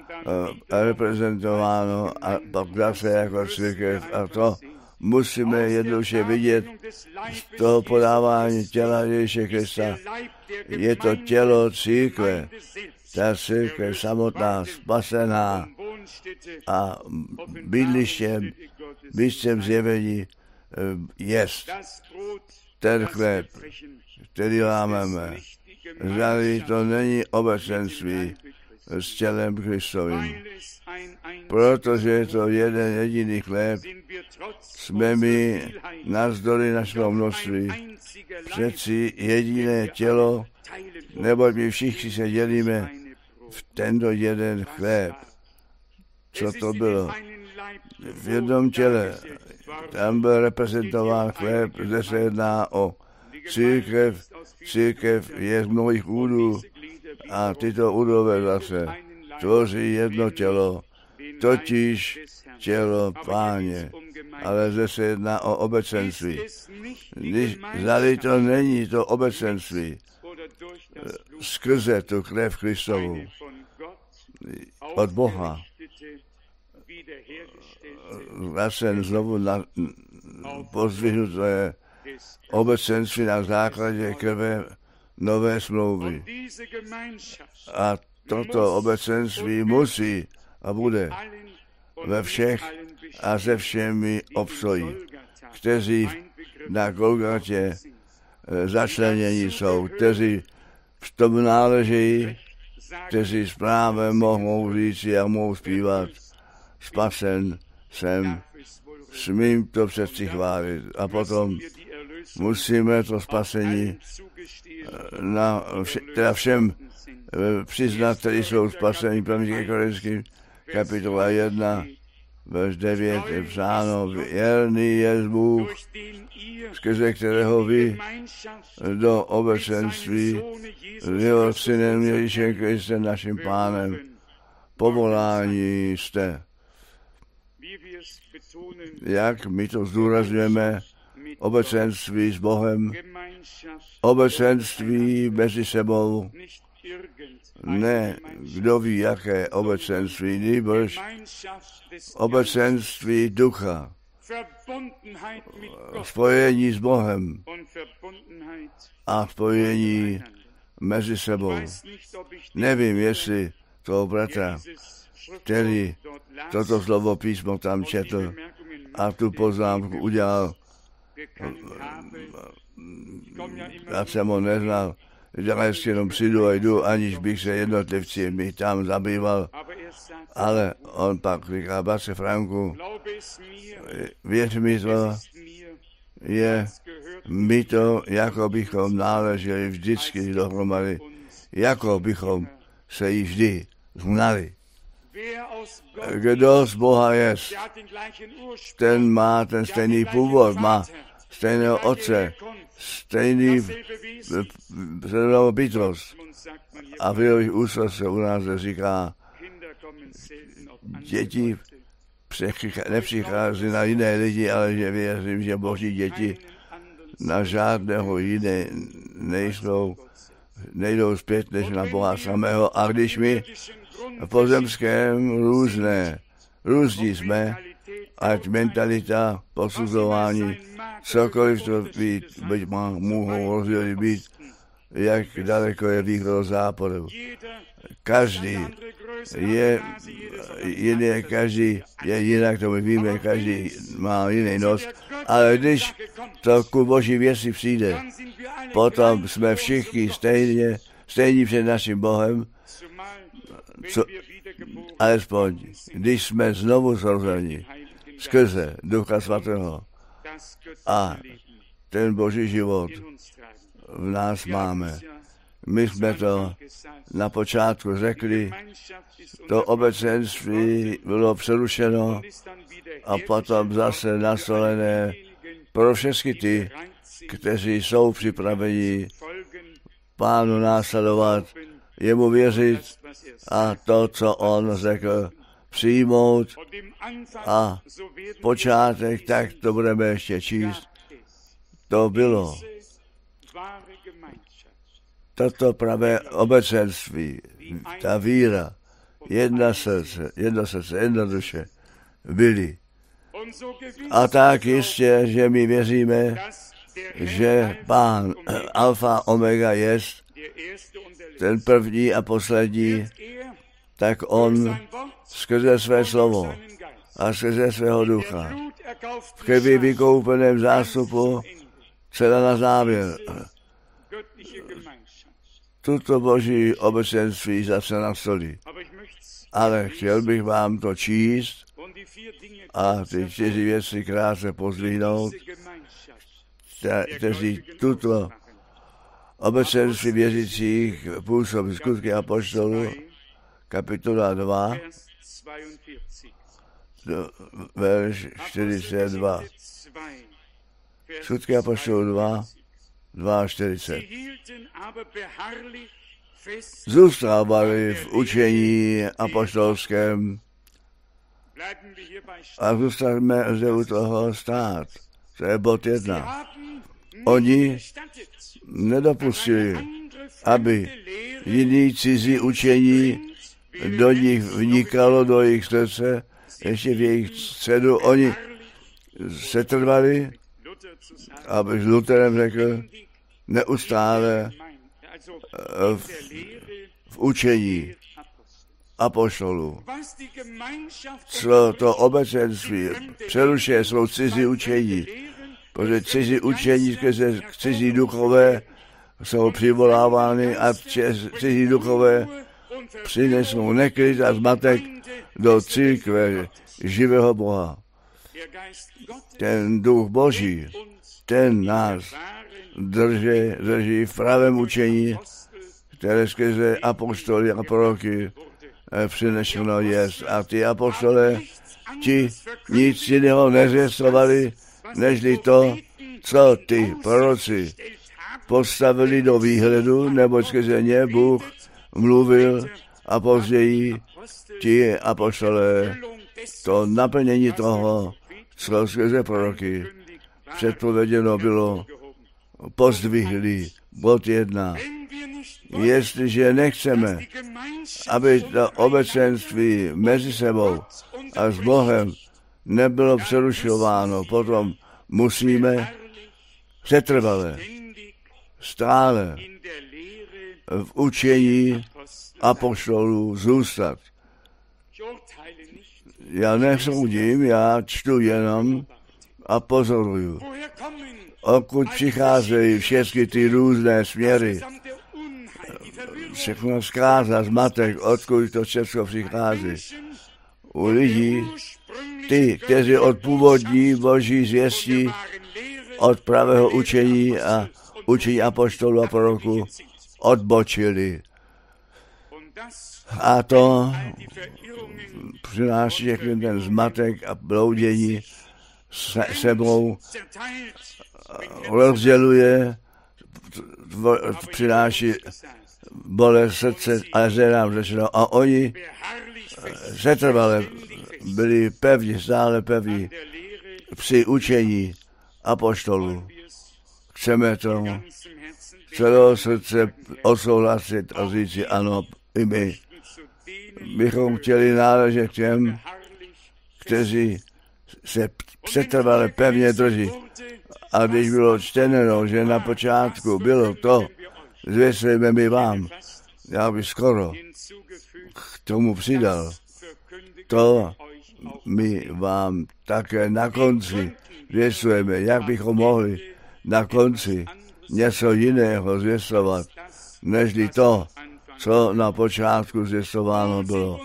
reprezentováno a pak zase jako církev a to musíme jednoduše vidět z toho podávání těla Ježíše Krista. Je to tělo církve, ta církev samotná, spasená a bydlištěm, místem zjevení jest ten chléb, který lámeme. Zdali to není obecenství s tělem Kristovým. Protože je to jeden jediný chléb, jsme my navzdory našeho množství přeci jediné tělo, neboť my všichni se dělíme v tento jeden chléb. Co to bylo? V jednom těle. Tam byl reprezentován chléb, zde se jedná o církev. Církev je z mnohých údů a tyto údové zase tvoří jedno tělo, totiž tělo Páně. Ale zde se jedná o obecenství. Zdali to není to obecenství skrze tu krev Kristovu od Boha, zase znovu pozdvihnuté obecenství na základě krve nové smlouvy. A toto obecenství musí a bude ve všech a se všemi obstojí, kteří na Golgatě začlenění jsou, kteří v tom náležejí, kteří s právem mohou říci a mohou zpívat. Spasen jsem, smím to přeci chválit. A potom musíme to spasení teda všem přiznat, kteří jsou spasení. První Korinským, kapitola 1, verš 9 je psáno, věrný je Bůh, skrze kterého vy do obecenství s jeho synem Ježíšem Kristem, naším Pánem, povolání jste. Jak my to zdůrazňujeme, obecenství s Bohem, obecenství mezi sebou, ne kdo ví jaké obecenství, nýbrž obecenství ducha, spojení s Bohem a spojení mezi sebou. Nevím, jestli toho bratra, který toto slovo písmo tam četl a tu poznámku udělal, já jsem ho neznal, vždycky jenom přijdu a jdu, aniž bych se jednotlivci mi tam zabýval, ale on pak říká, Bratře Franku, věř mi to, je mi to, jako bychom náleželi vždycky dohromady, jako bychom se jí vždy znali. Kdo z Boha je, ten má ten stejný původ, má stejného otce, stejný bytost. A v jeho úzkosti se u nás říká, děti nepřichází na jiné lidi, ale že věřím, že Boží děti na žádného jiné nejdou zpět než na Boha samého. A když my pozemském různí jsme, ať mentalita, posuzování, cokoliv to být mohou rozdíly být, jak daleko je východ od západu. Každý je jiný, každý je jinak, to my víme, každý má jiný nos, ale když to ku Boží věci přijde, potom jsme všichni stejní před naším Bohem, alespoň když jsme znovu zrozeni skrze Ducha Svatého a ten Boží život v nás máme. My jsme to na počátku řekli, to obecenství bylo přerušeno a potom zase nastolené pro všechny ty, kteří jsou připraveni Pánu následovat, jemu věřit a to, co on řekl, přijmout a počátek, tak to budeme ještě číst. To bylo toto pravé obecenství, ta víra, jedna srdce, jedna duše byli. A tak jistě, že my věříme, že Pán Alfa Omega jest ten první a poslední, tak on skrze své slovo a skrze svého ducha v krvi vykoupeném zástupu celá na závěr tuto Boží obecenství zase nastolí. Ale chtěl bych vám to číst a ty 4 věci krátce pozdvihnout, kteří tuto obecenství věřících působí skutky apoštolů, kapitola 2, verš 42. Skutky apoštolů 2, 42. Zůstávali v učení apoštolském a zůstaneme zde u toho stát. To je bod 1. Oni nedopustili, aby jiný cizí učení do nich vnikalo do jejich srdce, ještě v jejich středu. Oni se trvali, aby s Luterem řekl, neustále v učení apoštolů. Co to obecenství přerušuje svou cizí učení, protože cizí učení skrze cizí duchové jsou přivolávány a cizí duchové přinesou neklid a zmatek do církve živého Boha. Ten duch Boží, ten nás drží v pravém učení, které skrze apoštoly a proroky přinešeno jest. A ty apostole, ti nic jiného nezvěstovali, nežli to, co ty proroci postavili do výhledu, nebo skrze ně Bůh mluvil a později ti apostole to naplnění toho, co skrze proroky předpověděno bylo, pozdvihli. Bod 1. Jestliže nechceme, aby to obecenství mezi sebou a s Bohem nebylo přerušováno, potom musíme přetrvale, stále v učení apoštolů zůstat. Já nesoudím, já čtu jenom a pozoruju. Odkud přicházejí všechny ty různé směry, všechno zkáza, zmatek, odkud to všechno přichází. U lidí, ty, kteří od původní Boží zvěstí, od pravého učení a učení apoštolů a proroků odbočili. A to přináší ten zmatek a bloudění sebou, rozděluje, přináší bolest srdce, ale zde nám řečeno. A oni setrvale byli pevní, stále pevní při učení apoštolů. Chceme to celého srdce odsouhlasit a říci ano, i my bychom chtěli náležet těm, kteří se přetrvale pevně drží. A když bylo čteno, že na počátku bylo to, zvěstujeme my vám, já bych skoro k tomu přidal, to my vám také na konci zvěstujeme, jak bychom mohli na konci něco jiného zvěstovat, nežli to, co na počátku zvěstováno bylo.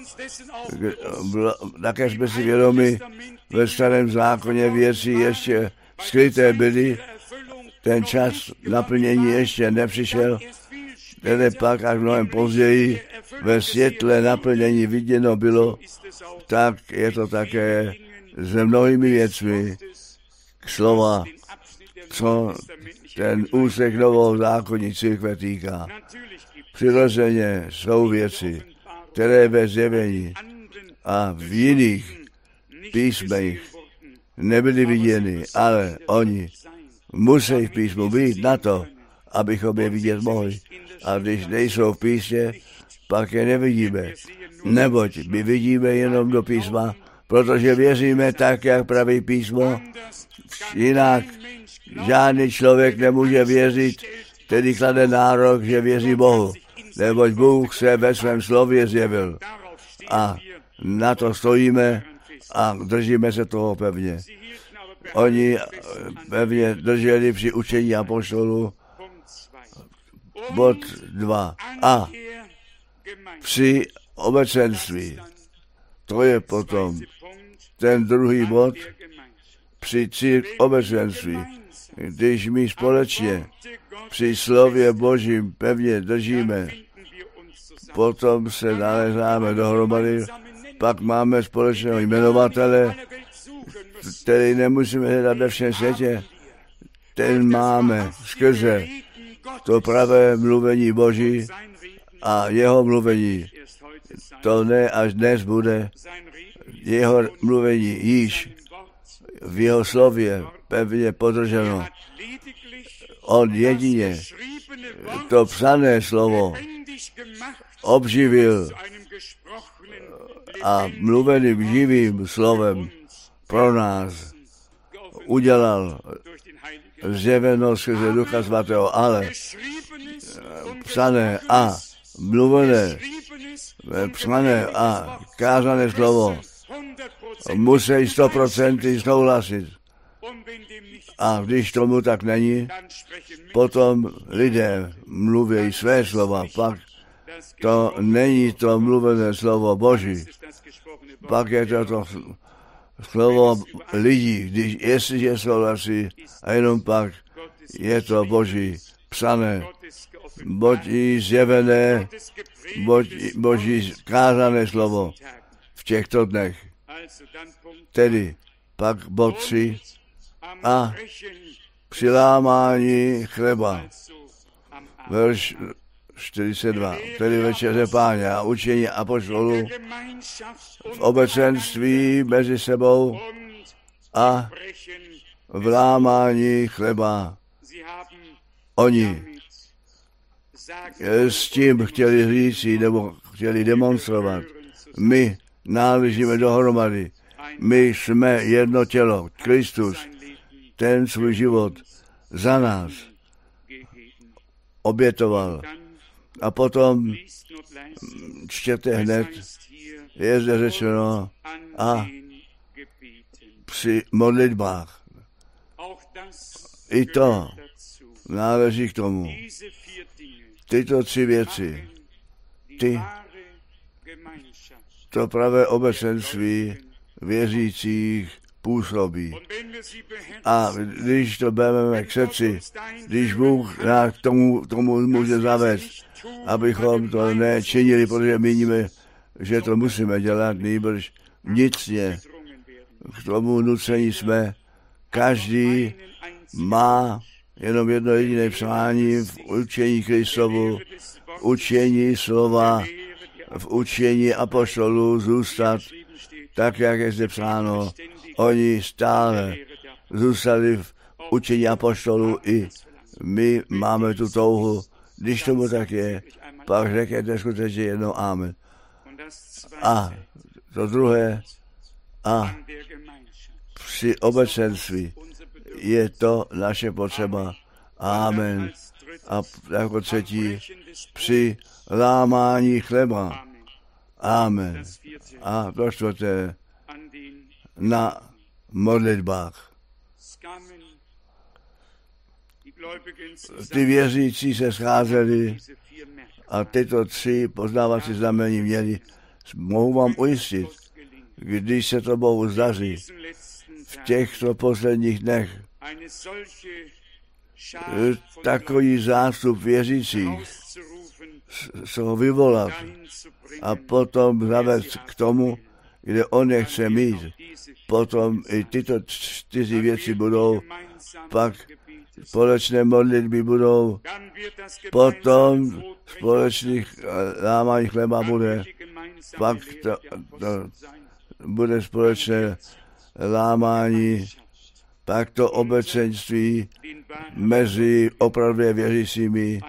Také jsme si vědomi, ve Starém zákoně věci ještě skryté byly, ten čas naplnění ještě nepřišel, tedy pak až mnohem později ve světle naplnění viděno bylo, tak je to také se mnohými věcmi slova, co ten úsek nového zákonní církve týká. Přirozeně jsou věci, které ve zjevení a v jiných písmech nebyly viděny, ale oni musí v písmu být na to, abychom je vidět mohli. A když nejsou v písmě, pak je nevidíme. Neboť my vidíme jenom do písma, protože věříme tak, jak praví písmo. Jinak žádný člověk nemůže věřit, tedy klade nárok, že věří Bohu. Neboť Bůh se ve svém slově zjevil. A na to stojíme a držíme se toho pevně. Oni pevně drželi při učení apoštolů bod 2. A při obecenství. To je potom ten druhý bod při obecenství. Když my společně při slově Božím pevně držíme, potom se nalezáme dohromady, pak máme společného jmenovatele, který nemusíme hledat ve všem světě. Ten máme skrze to pravé mluvení Boží a jeho mluvení. To ne až dnes bude. Jeho mluvení již v jeho slově pevně podrženo. On jedině to psané slovo obživil a mluveným živým slovem pro nás udělal zjeveno skrze Ducha Svatého, ale psané a mluvené, psané a kázané slovo musí 100% souhlasit. A když tomu tak není, potom lidé mluví své slova, pak to není to mluvené slovo Boží, pak je to slovo lidí, jestliže souhlasí, a jenom pak je to Boží psané, Boží zjevené, Boží kázané slovo v těchto dnech. Tedy pak bod 3 a při lámání chleba, verš 42, tedy večeře Páně a učení apoštolů v obecenství mezi sebou a v lámání chleba. Oni s tím chtěli říci nebo chtěli demonstrovat. My náležíme dohromady. My jsme jedno tělo. Kristus, ten svůj život za nás obětoval. A potom čtěte hned, je zde řečeno, a při modlitbách. I to náleží k tomu. Tyto 3 věci, to pravé obecenství věřících působí. A když to bereme k srdci, když Bůh nás k tomu může zavést, abychom to nečinili, protože vidíme, že to musíme dělat, nýbrž vnitřně. K tomu nucení jsme. Každý má jenom jedno jediné přání v učení Kristovu, v učení slova, v učení apoštolů zůstat tak, jak je zde psáno. Oni stále zůstali v učení apoštolů i my máme tu touhu. Když tomu tak je, pak řekněte skutečně jednou amen. A to druhé, a při obecenství je to naše potřeba. Amen. A jako třetí, při lámání chleba. Amen. A to čtvrté, na modlitbách. Ty věřící se scházeli a tyto 3 poznávací znamení měli. Mohu vám ujistit, když se to Bohu zdaří v těchto posledních dnech, takový zástup věřících se ho vyvolat a potom zavést k tomu, kde on je chce mít. Potom i tyto 4 věci budou, pak společné modlitby budou, potom společných lámání chleba bude, pak to bude společné lámání, pak to obecenství mezi opravdu věřícími,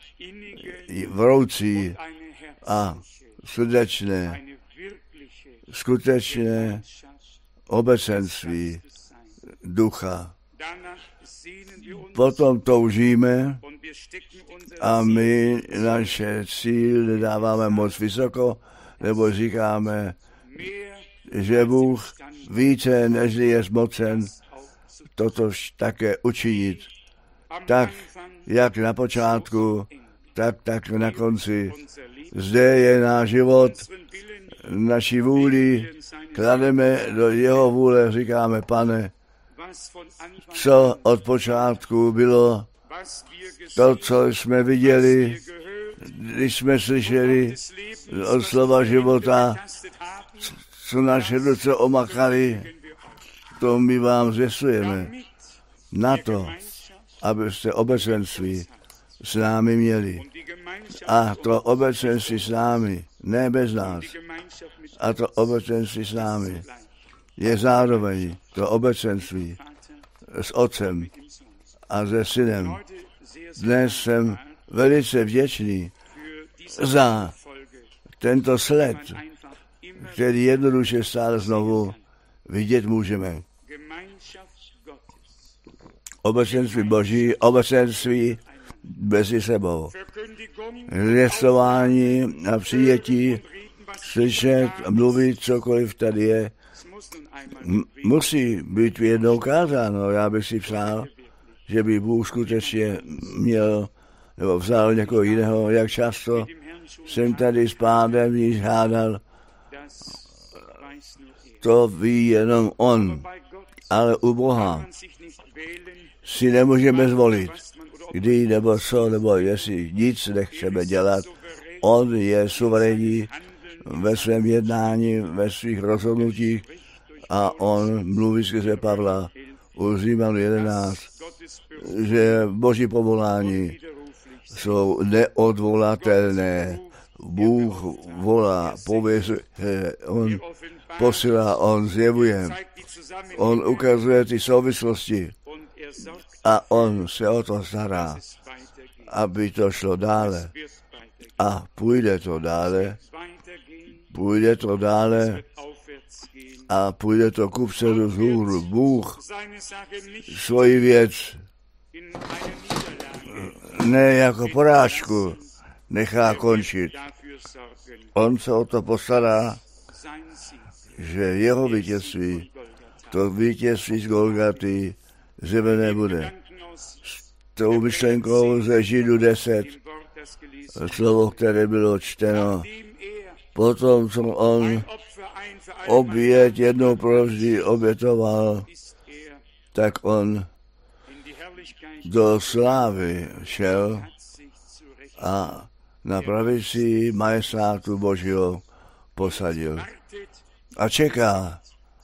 vroucí a srdečné, skutečné obecenství ducha. Potom toužíme a my naše cíl dáváme moc vysoko, nebo říkáme, že Bůh více, než je zmocen, totož také učinit. Tak, jak na počátku, tak na konci. Zde je náš život, naši vůli, klademe do jeho vůle, říkáme, Pane, co od počátku bylo, to, co jsme viděli, když jsme slyšeli od slova života, co naše ruce omakaly, to my vám zvěstujeme. Na to, abyste obecenství s námi měli. A to obecenství s námi, ne bez nás. A to obecenství s námi je zároveň to obecenství s Otcem a se Synem. Dnes jsem velice vděčný za tento sled, který jednoduše stále znovu vidět můžeme. Obecenství Boží, obecenství mezi sebou. Zvěstování a přijetí, slyšet, mluvit, cokoliv tady je, musí být jednou kázáno. Já bych si přál, že by Bůh skutečně měl nebo vzal někoho jiného, jak často jsem tady s Pánem již hádal. To ví jenom on, ale u Boha si nemůžeme zvolit, kdy nebo co, nebo jestli nic nechceme dělat. On je suverénní ve svém jednání, ve svých rozhodnutích a on mluví skrze Pavla u Římanů 11, že Boží povolání jsou neodvolatelné. Bůh volá, pověřuje, on posílá, on zjevuje, on ukazuje ty souvislosti a on se o to stará, aby to šlo dále. A půjde to dále a půjde to kupředu vzhůru. Bůh svoji věc ne jako porážku nechá končit. On se o to postará, že jeho vítězství, to vítězství z Golgaty, zjevené bude. S tou myšlenkou ze Židů 10, slovo, které bylo čteno, potom, co on oběť jednou provždy obětoval, tak on do slávy šel a na pravici majestátu Božího posadil. A čeká,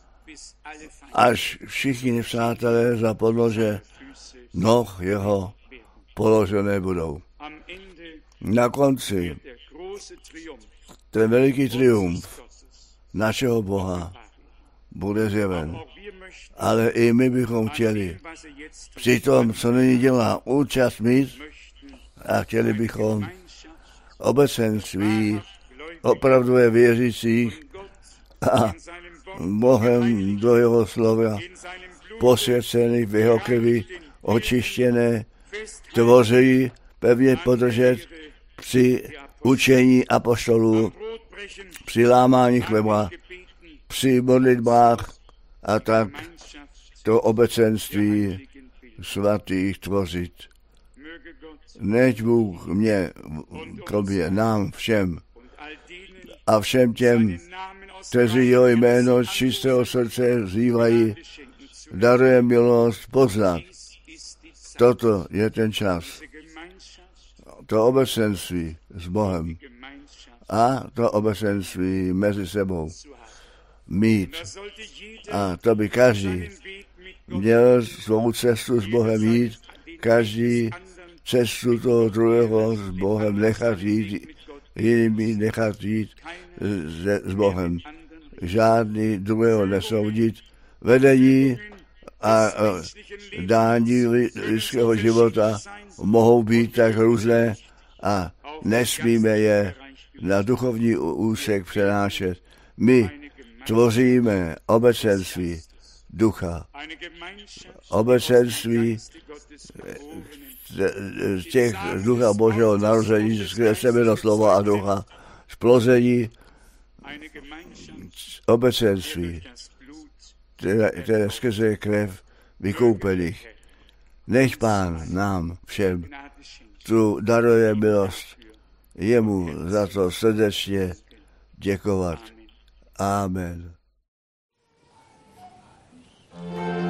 až všichni nepřátelé za podlože noh jeho položené budou. Na konci ten veliký triumf našeho Boha bude zjeven. Ale i my bychom chtěli při tom, co nyní dělá, účast mít a chtěli bychom obecenství opravdové věřících a Bohem do jeho slova posvěcených v jeho krvi očištěné tvoří pevně podržet při učení apoštolů, při lámání chleba, při modlitbách a tak to obecenství svatých tvořit. Neď Bůh mě, krobě, nám všem a všem těm, kteří jeho jméno z čistého srdce vzývají, daruje milost poznat. Toto je ten čas. To obecenství s Bohem a to obecenství mezi sebou mít. A to by každý měl svou cestu s Bohem jít, každý cestu toho druhého s Bohem nechat jít, jinými nechat jít s Bohem. Žádný druhého nesoudit. Vedení a dání lidského života mohou být tak různé a nesmíme je na duchovní úsek přenášet. My tvoříme obecenství ducha, obecenství těch ducha Božího narození skrze semeno slova a ducha, splození obecenství, které skrze krev vykoupených. Nech Pán nám všem tu daruje milost, jemu za to srdečně děkovat. Amen.